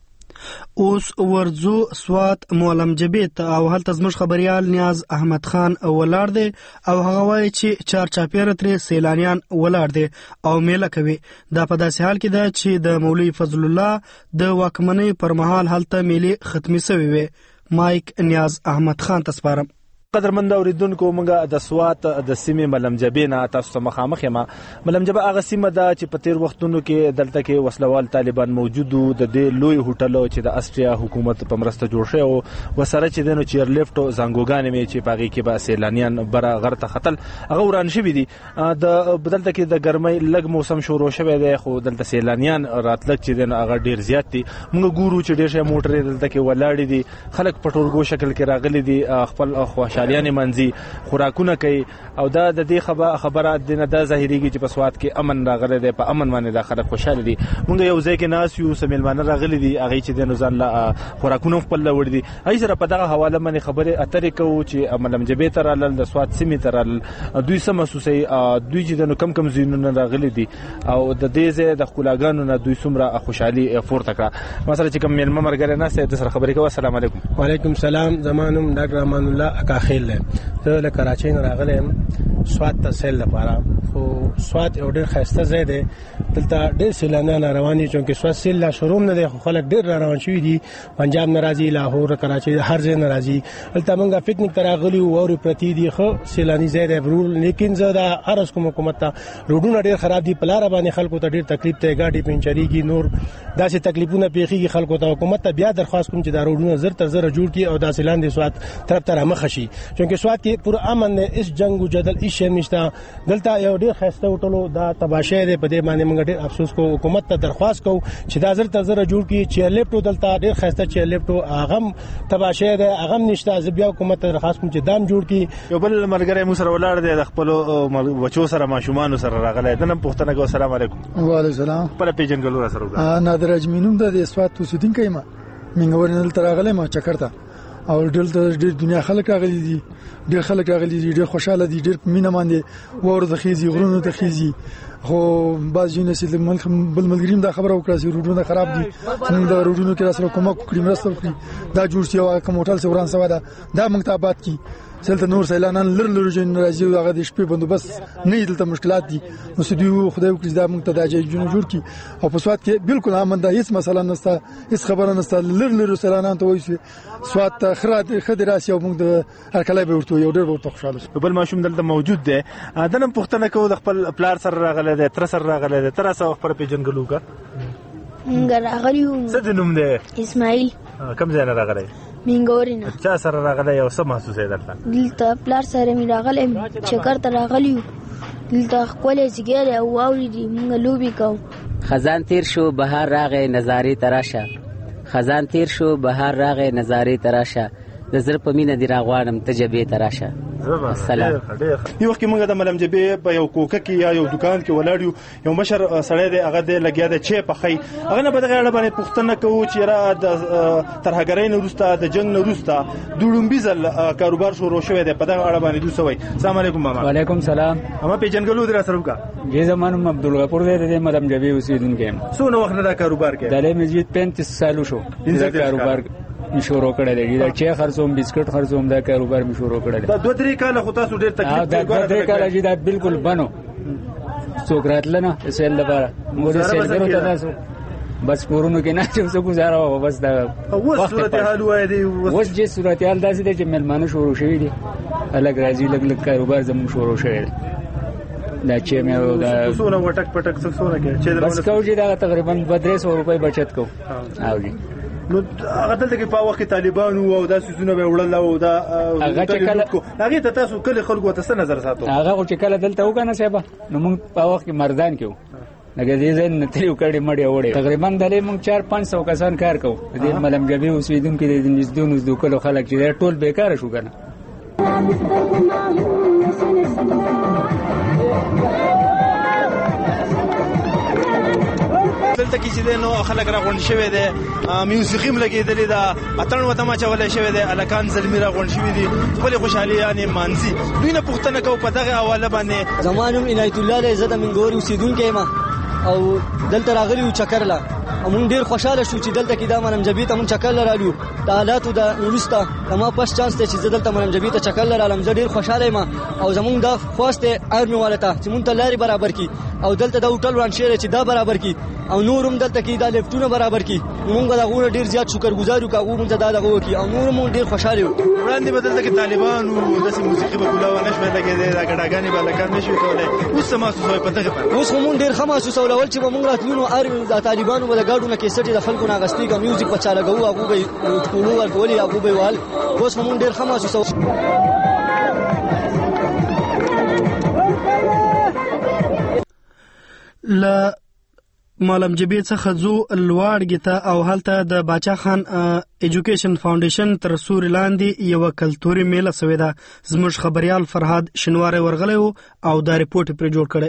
اوس ورځو سوات معلم جبیت او هلته زموږ خبريال نیاز احمد خان ولاړ دی او هغه وایي چې چار چاپیره ترې سیلانیان ولاړ دي او میله کوي. دا په داسې حال کې ده چې د مولوي فضل الله د واکمنۍ پر مهال هلته میلې ختمې شوې وې. مایک نیاز احمد خان ته سپارم. قدرمند اوریدونکو، موږ د سوات د سیمې ملمجبې نه تاسو ته مخامخ یم. ملمجبه هغه سیمه ده چې په تیر وختونو کې دلته کې وسلوال طالبان موجود وو. د دې لوی هوټل چې د استریا حکومت په مرسته جوړ شوی او وسره چې دنو چیر لیفټ او زنګوګان مې چې پاږي کې به سیلانیان بره غر ته خطل هغه وران شوی دي. د بدلته کې د ګرمۍ لګ موسم شروع شوی دی خو دلته سیلانیان راتلک چې دنو هغه ډیر زیات دي. موږ ګورو چې ډیر شي موټرې دلته کې ولاړې دي، خلک په ټولګو شکل کې راغلي دي، خپل خوشالیان منځي خوراکونه کوي او دا د دې خبره د نه د ظاهريږي چې په سوات کې امن راغلی دی، په امن باندې د خلک خوشاله دي. موږ یو ځای کې ناس یو سمیلمانه راغلي دي، هغه چې د نوزان لا خوراکونه خپل وړي دي. هغه سره په دغه حواله باندې خبره اترې کوو چې ملمجبې تر ال د سوات سیمې تر ال دوی سم محسوسي دوی چې د کم کم زینونه راغلي دي او د دې ځای د خلاګانو نه دوی څومره خوشحالي پورته کړه. مثلا چې کوم ملمه مرګره نه سي د سره خبرې کوي. السلام علیکم. وعلیکم السلام. زمانم ډاکټر امان الله اکاخیل زه له کراچۍ نه راغلم سوات ته سیل لپاره. خو سوات یو ډېر ښایسته ځای دی، دلته ډېر سیلانیان راروان دي چونکې سوات سیل لا شروع نه دی خو خلک ډېر را روان شوي دي. پنجاب نه راځي، لاهور، کراچۍ، هر ځای نه راځي. دلته موږ پکنیک ته راغلي وو، واورې پرتې دي، ښه سیلاني ځای دی برول. لیکن زه دا عرض کوم حکومت ته روډونه ډېر خراب دي، په لاره باندې خلکو ته ډېر تکلیف دی، ګاډي پنچرېږي، نور داسې تکلیفونه پیښېږي خلکو ته. حکومت ته بیا درخواست کوم چې دا روډونه زر تر زره جوړ کړي او داسې لاندې سوات طرف ته رامخه شي چونکې سوات کې پوره امن دی، هیڅ جنګ و جدل هیڅ شی نشته. دلته یو ډېر ښایسته هوټل دا تباشیر دی، په دې باندې موږ ډېر افسوس کوو. حکومت ته درخواست کوو چې دا زر تر زره جوړ کړي. چیر لیفټ دلته ډېر ښایسته چیر لیفټ هغه هم تباشیر دی، هغه هم نشته. زه بیا حکومت ته درخواست کوم چې دام جوړ کړي. یو بل ملګری مو سره ولاړ دی، د خپل بچو سره ماشومان سره راغلی دی. نن پوښتنه کوم. السلام علیکم. وعلیکم السلام. په پیژنګلو سره وګورئ. نادر اجمینوم د سوات اوسیدونکی ما منګورنل تر راغلی ما چکرته او ډېر ډېر دنیا خلک راغلي دي، ډېر خلک راغلي دي، ډېر خوشاله دي، ډېر مینه باندې ور د خيزي غرونو ته خيزي. خو بعض یونیسي د ملک بل ملګریم دا خبره وکړه چې روډونه خراب دي، موږ دا روډونو کې راسره کومک وکړي، مرسته وکړي، دا جوړ شي او کوم هوټل سوران سوا دا دا موږ ته آباد کی. دلته نور سیلانان لر لر جن راځي او هغه د شپې بندوبست نه دلته مشکلات دي. نو سدي خدای وکړي دا موږ ته د اجازه جوړ جوړ کی او په سوات کې بالکل امن ده، هیڅ مسله نشته، هیڅ خبره نشته. لر لر سیلانان ته وایي سوات خرات خدراسي او موږ د هرکلای به ورته یو ډېر ورته خوشاله شو. بل ماشوم دلته موجود دی، دا نن پوښتنه کوو د خپل پلار سره راغلی دی، تر سره راغلی دی، تر اوسه خپل پیژنګلو کا موږ راغلیو. څه د نوم دی؟ اسماعیل. کوم ځای نه راغلی؟ منګورینه. چا سره راغلی او څه محسوس یې درته؟ دلته پلار سره مې راغلی، چکر ته راغلیو. دلته ښکلې ځګې دی او واورې دي، موږ لوبې کوو. خزان تیر شو بهار راغی نظارې ته راشه، خزان تیر شو بهار راغی نظارې ته راشه، د زړه په مینه دې راغواړم ته جبې ته راشه. السلام. یو وخت موږ د ملمجبې په یو کوکه کې یا یو دکان کې ولاړ یو، یو مشر سړی دی هغه دی لګیا دی چې پخی هغه نه په دغه اړه باندې پوښتنه کوو چې را د ترهګرۍ نه وروسته د جنګ نه وروسته د لومبي ځل کاروبار شروع شوی دی، په دغه اړه باندې دوی څه وایي. السلام علیکم ماما. وعلیکم سلام. اما پیژنګلو در سره وکا جې زمانم عبدالغفور دی د ملمجبې اوسیدونکی یم. څونه وخت نه دا کاروبار کوي؟ د لې مزید پینتیس سالو شو دا کاروبار می شروع کړی دی. دا چې خرڅوم بسکټ خرڅوم دا کاروبار می شروع کړی دی. دا دوه درې کاله خو تاسو ډېر تکلیف دا دوه درې کاله چې دا بالکل بنو څوک راتل نه سیل لپاره موږ سیل درو ته تاسو بس کورونو کې نه چې څه گزاره و بس دا اوس صورتحال وای دی اوس چې صورتحال داسې دی چې ملمانه شروع شوي دي الګ راځي لګ لګ کاروبار زموږ شروع شوی دی دا چې مې دا څونه وټک پټک څه څونه کې چې بس کو چې دا تقریبا درې سوه روپۍ بچت کو او جی نو هغه دلته کې په وخت طالبانو او داسې زونه به وړل او دا هغه چې کله هغه ته تاسو کله خلکو ته څه نظر ساتو هغه چې کله دلته وکنه صاحب نو موږ په وخت کې مردان کېو لکه دې ځین نتلی وکړې مړې وړې تقریبا دلې موږ چار پنځ سو کسان کار کوو دې ملم جبي اوسیدونکو د نږدې نږدې کلو خلک چې ټول بیکاره شو کنه دلته کې چې نو خلک راغونډ شوي دي میوزیک هم لګېدلې ده اتڼ وته ماچولی شوی دی الکان زلمي راغونډ شوي دي خپلې خوشحالي یعنې مانځي دوی نه پوښتنه کوو په دغه حواله باندې زما نوم عنایت الله دی زه د منګورې اوسېدونکی یم او دلته راغلي یو چکر له موږ ډېر خوشحاله شو چې دلته کې دا منمجبي ته موږ چکر له رالو د حالاتو د وروسته زما فسټ چانس دی چې زه دلته منمجبي ته چکر له رالم زه ډېر خوشحاله یم او زموږ دا خواست دی آرمي والا ته چې موږ ته لارې برابر کړي او دلته دا هوټل وران شوی دی چې دا برابر کړي او نور هم دلته کې دا لیفټونه برابر کړي موږ د هغو ډېر زیات شکرګزار یو که هغو موږ ته دا دغه وکړي او نور هم ډېر خوشحاله یو وړاندې به دلته کې طالبان و داسې موسیقي به کولاوه نه شوی لګېدی دا ګډاګانې به هلکان نه شوي کولی اوس څه محسوسوئ په دغې باندې اوس خو موږ ډېر ښه محسوسول اول چې به موږ راتلو نو هر د طالبانو به د ګاډو نه کیسټې د خلکو نه اخېستې که میوزیک به چا لګوو هغو به یې ټکولو ورکولې هغو به یې وهل اوس خو موږ ډېر ښه محسوسوو له مالم جبی څخه ځو لواړګي ته او هلته د باچا خان ایجوکیشن فاونډیشن تر سوري لاندې یو کلتوري میله سوې ده زموږ خبريال فرهاد شنواره ورغلی او دا ریپورت پرې جوړ کړی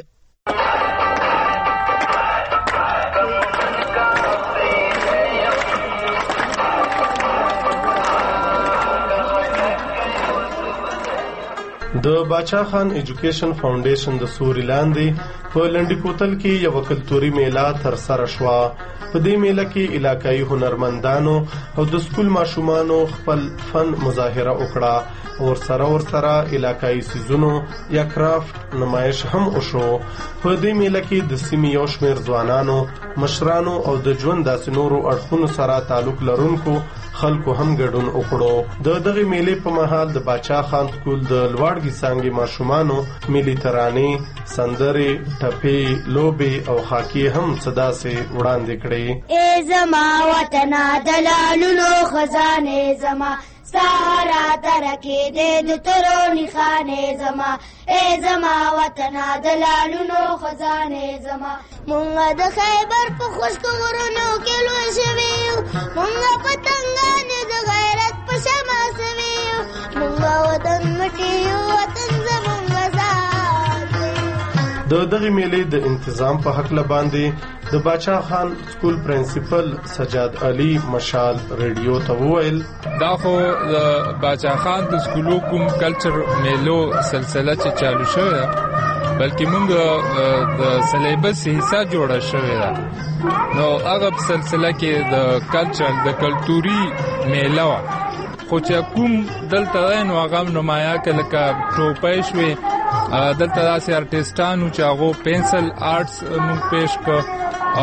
د باچا خان ایجوکیشن فاونډیشن د سوري لاندې په لنډي کوتل کې یو کلتوري میله تر سره شوه په دې میله کې علاقايي هنرمندانو او د سکول ماشومانو خپل فن مظاهره وکړه او سره ور سره علاقايي سيزونو یا کرافټ نمایش هم وشو په دې میله کې د سیمې یو شمېر ځوانانو مشرانو او د ژوند داسې نورو اړخونو سره تعلق لرونکو خلکو هم ګډون وکړو د دغه میلې په مهال د باچا خان سکول د لوړګي څانګې ماشومانو ملي ترانې سندرې ټپې لوبې او خاکي هم صدا سي وړاندې کړې ای زما وطن د لالونو خزانه زما سارا ترکه دې د ترونی خانه زما ای زما وطن د لالونو خزانه زما مونږ د خیبر په خوشکو ورونو کې لوی شویو مونږ پتنګانې د غیرت په شمع سویو مونږ وطن مټیو وطن زمونږ آزاد د دغه میلې د انتظام په حق باندې د باچا خان سکول پرنسپل سجاد علي مشال ریډیو ته وویل دا خو د باچا خان د سکولو کوم کلچر میلو سلسله چې چالو شوه بلکې موږ د سلیبس حصہ جوړه شوې ده نو هغه سلسله کې د کلچر د کلتوري میله خو چې کوم دلته نو هغه نمایا کله کا ټوپې شوې دلته داسې ارټیسټانو چې هغه پنسل آرټس موږ پېښ کړ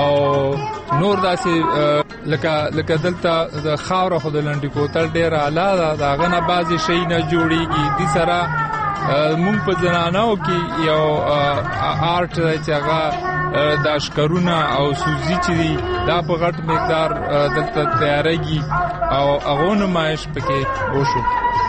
او نور داسې لکه لکه دلته د خاور خو د لنډي کوتل ډیر اعلی ده دا غنه بعضی شي نه جوړیږي د سره مونږ په ځنانو کې یو آرټ چې هغه د اشکرونه او سوزي چې دا په غټ مقدار دلته تیارېږي او هغه نمایش پکې وشو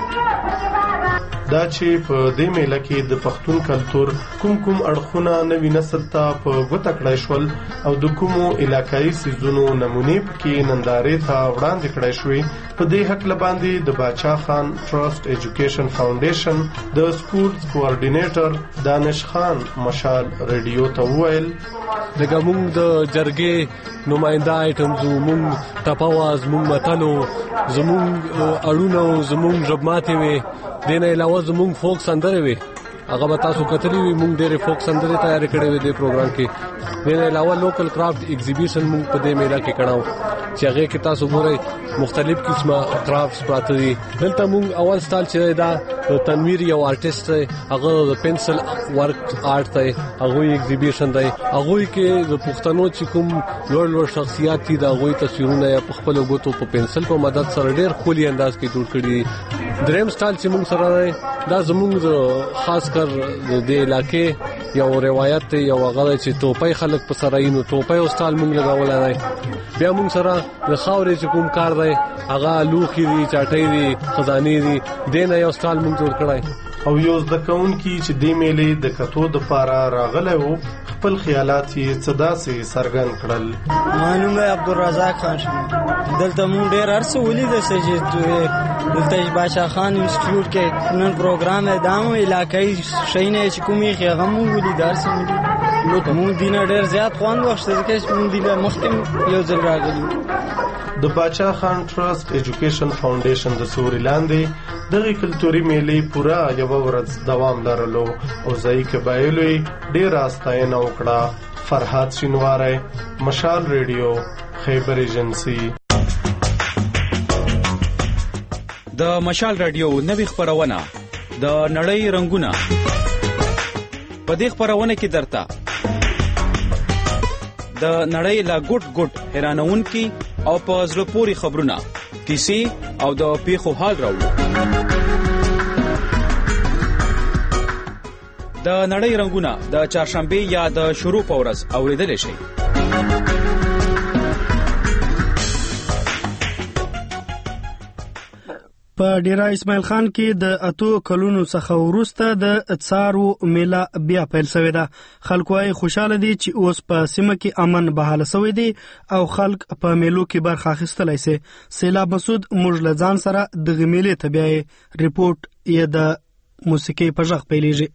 دا چې په دې میله کې د پښتون کلچر کوم کوم اړخونه نوی نسل ته په ګوته کړای شول او د کومو علاقايي سيزونو نمونې پکې نندارې ته وړاندې کړای شوې په دې حق لباندې د باچا خان ټرست ایجوکیشن فاونډیشن د سکولز کوارډینیټر دانش خان مشال ریډیو ته وویل دغه موږ د جرګې نماینده آیټمز موږ تپاواز موږ متلو زموږ اړونو زموږ ژبماتې وي دینه علاوه زموږ فوک سندره وي هغه به تاسو کتلی وي موږ ډېرې فوک سندرې تیار کړې وې د پروګرام کې دینه علاوه لوکل کرافټ ایگزیبیشن موږ په دې میله کې کړو چې هغه کې تاسو ګورئ مختلف قسمه کرافټس پراته دي. دلته موږ اول سټایل چې دا تنویر یو آرټیست دی, هغه د پنسل ورک آرټ دی, هغه ایگزیبیشن دی, هغه کې د پښتنو چې کوم لوړ لوړ شخصیت دي دا غوي تصویرونه په خپل غوتو په پنسل په مدد سره ډېر خولي انداز کې جوړ کړي. دریم سټایل چې موږ سره دا زموږ خاص کر د علاقې یو روایت یو هغه چې توپای خلک په سره یې نو توپای او سټایل موږ لګولای دی. بیا موږ سره د خاورې چې کوم کار دی هغه لوخي دي, چاټي دي, خزاني دي, دینه یو سټایل موږ جوړ کړای. او یو د کون کی چې د میلې د کتو د پاره راغلی وو خپل خیالات یې صدا سي سرګن کړل. مانومه عبدالرزاق خان شم. دلته مونږ ډېر ارڅ ولید چې دلته بادشاہ خان انسټیټیوټ کې نن پروګرام ادامه علاقائی شینه چې کومي هغه مونږ ولید ارڅ ولید نو مونږ دینه ډېر زیات خوان وخت چې مونږ دی مخکې یو ځل راغلی. د بادشاہ خان ټرست ایجوکیشن فاونډیشن د سوري لاندې دغه کلتوري میلې پورا یو ورځ دوام لرلو او ځای قبایلو ډېر راستاینه وکړه. فرحات شینواری, مشال ریډیو, خیبر ایجنسی. د مشال ریډیو نوې خبرونه د نړۍ رنگونه په دې خبرونه کې درته د نړۍ لا ګډ ګډ حیرانونکي او په زړه پورې خبرونه, کیسې او د پیښو حال راوړو. د نړۍ رنگونه د چهارشنبه یا د شروع په ورځ اوریدل شي. په ډیرا اسماعیل خان کې د اتو کلونو څخه وروسته د اتسارو میله بیا پیل شوې ده. خلکو یې خوشاله دي چې اوس په سیمه کې امن بحاله شوی دی او خلک په میلو کې برخه اخیستلی شي. سیلاب مسعود موږ له ځان سره دغه میلې ته بیایي. ریپورټ یې د موسیقۍ په غږ پیلېږي.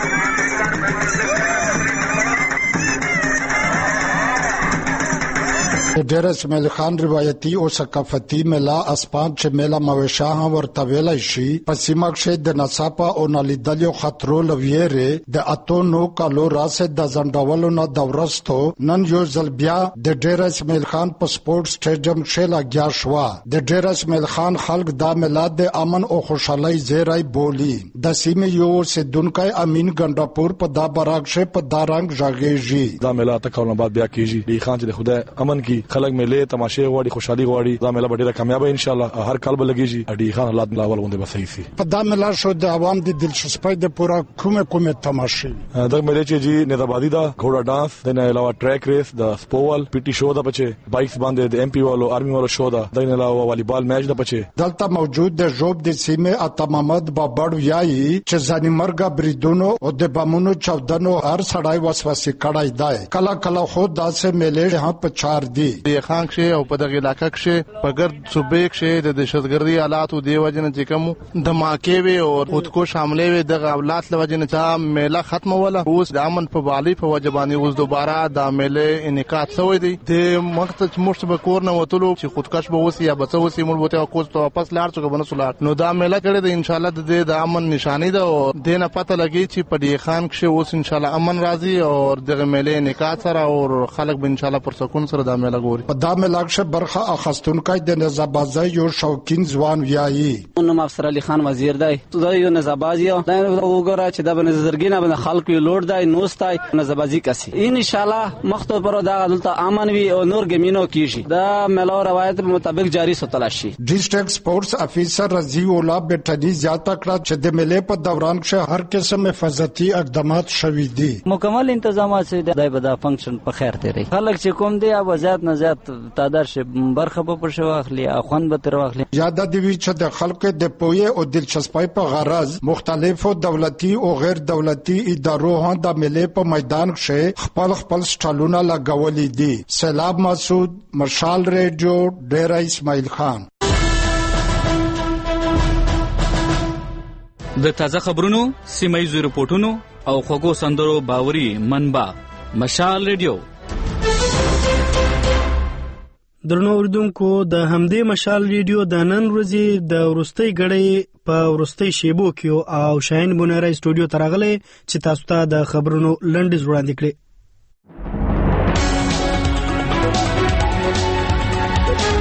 ډیرا اسماعیل خان روایتي او ثقافتي میله اسپان چې میله موشاه ورته ویلای شي په سیمه کې د نصابه او نالیدلو خطرو لویره د اتو نو کالو راسه د زنداولو نه دورستو نن یو ځل بیا د ډیرا اسماعیل خان په سپورت سټیډیم کې لګیا شو. د ډیرا اسماعیل خان خلک د میلاد د امن او خوشحالۍ زیری بولی. د سیمه یو سیدونکو امین ګنداپور په دا براکشه په دارنګ ژغېږي. دا میلاد تکاونه بعد بیا کیږي. دی خان چې د خدای امن کی خلک میلې تماشې غواړي, خوشحالي غواړي. دا میله ډیره کامیاب ان شاء الله هر کال به لګیږي. اډي خان الله لاول غونډه به صحیح سي. په دا میله شو د عوام د دلچسپۍ د پورا کومه کومه تماشې دا میله چې جی نظامبادي دا غوړه ډانس د نه علاوه ټریک ریس د سپوول پی ټی شو دا بچي بایکس باندې د ایم پی والو آرمي والو شو دا د نه علاوه والیبال میچ دا بچي. دلته موجود د جوب د سیمه اتا محمد بابړ ویایي چې ځاني مرګ بریدونو او د بامونو چودنو هر سړی وسوسه کړای دی. کله کله خو داسې میلې هم په چار دی. خان کې او په دغه علاقې کې په ګرد صوبې کې د دهشتګردي حالاتو دی وجنه چې کوم دماکې وي او خودکش حمله وي دغه اولاد لوجنه چې میله ختمه ولا اوس د امن په بالي په وجبانی اوس دوباره د میله انعکاس شوی دی. د مقصد مشت به کور نه وتلو چې خودکش به وسی یا بچو سی مول بوته کوز ته واپس لاړ څو بنه سولار نو دا میله کړي د ان شاء الله د د امن نشانی ده او دینه پته لګي چې په دی خان کې اوس ان شاء الله امن راځي او دغه میله انعکاس سره او خلک به ان شاء الله پر سکون سره دا میله ګوري. په دا ملاقشه برخه اخستونکای د نزابازي یو شوکین ځوان ویایي. نو افسر علي خان وزیر دی دا یو نزابازي دا وګوره چې د بنزرګینه بن خلک یو لوړ دی نوستای نزابازي کسي ان شاء الله مخته پر دا دلته امن وي او نور ګمینو کیږي. دا ملو روایت په مطابق جاری ساتل شي. ډیسټریکټ سپورتس افیسر رضی الله بټنی زیاته کړه چې د ملي په دوران کې هر قسم حفاظتي اقدامات شوي دي. مکمل انتظامات سي دای په دا فنکشن په خیر تیری. خلک چې کوم دی او زیات نه زیات تعداد شه برخه په پر شو اخلي اخوان به تر واخلي. یاد دی چې د خلکو د پوهه او دلچسپۍ په غرض مختلفو دولتي او غیر دولتي ادارو هم د ملي په میدان کې خپل خپل سټالونه لګولې دي. سیلاب مسعود, مشال ریډیو, ډیرا اسماعیل خان. د تازه خبرونو, سیمایي رپورټونو او خوږو سندرو باوري منبع مشال ریډیو. درنو اوریدونکو د همدې مشال ریډیو د نن ورځې د ورستۍ غړې په ورستۍ شیبو کې او شاهین بونری سټوډیو ته راغلی چې تاسو ته د خبرونو لنډیز وړاندې کړي.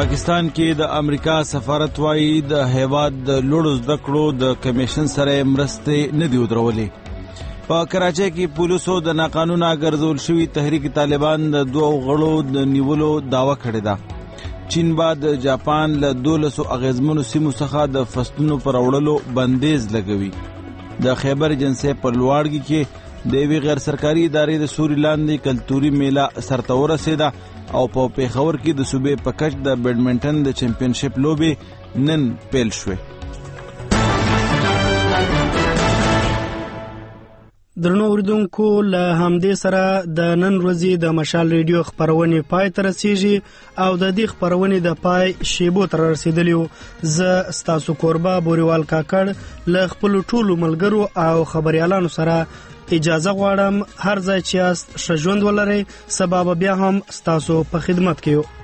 پاکستان کې د امریکا سفارت وايي د هیواد د لوړو زده کړو د کمیشن سره مرستې نه دي ودرولې. په کراچۍ کې پولیسو د ناقانونه ګرځول شوي تحریک طالبان د دوو غړو د نیولو دعوه کړې ده. چین بعد جاپان له دولسو اغیزمنو سیمو څخه د فصلونو پر وړلو بندیز لګوي. د خیبر ایجنسۍ په لواړګي کې د یوې غیر سرکاري ادارې د سوري لاندې کلتوري میله سرته ورسېده او په پیښور کې د صوبې په کچ د بیډمنټن د چمپینشپ لوبې نن پیل شوې. درنو اوریدونکو له همدې سره د نن ورځې د مشال ریډیو خپرونې پای ته رسیږي او د دې خپرونې د پای شیبو تر رسیدلی وو. زه ستاسو کوربه بوریوال کاکړ له خپلو ټولو ملګرو او خبریالانو سره اجازه غواړم. هر ځای چې یاست ښه ژوند ولرئ. سبا به بیا هم ستاسو په خدمت کې یو.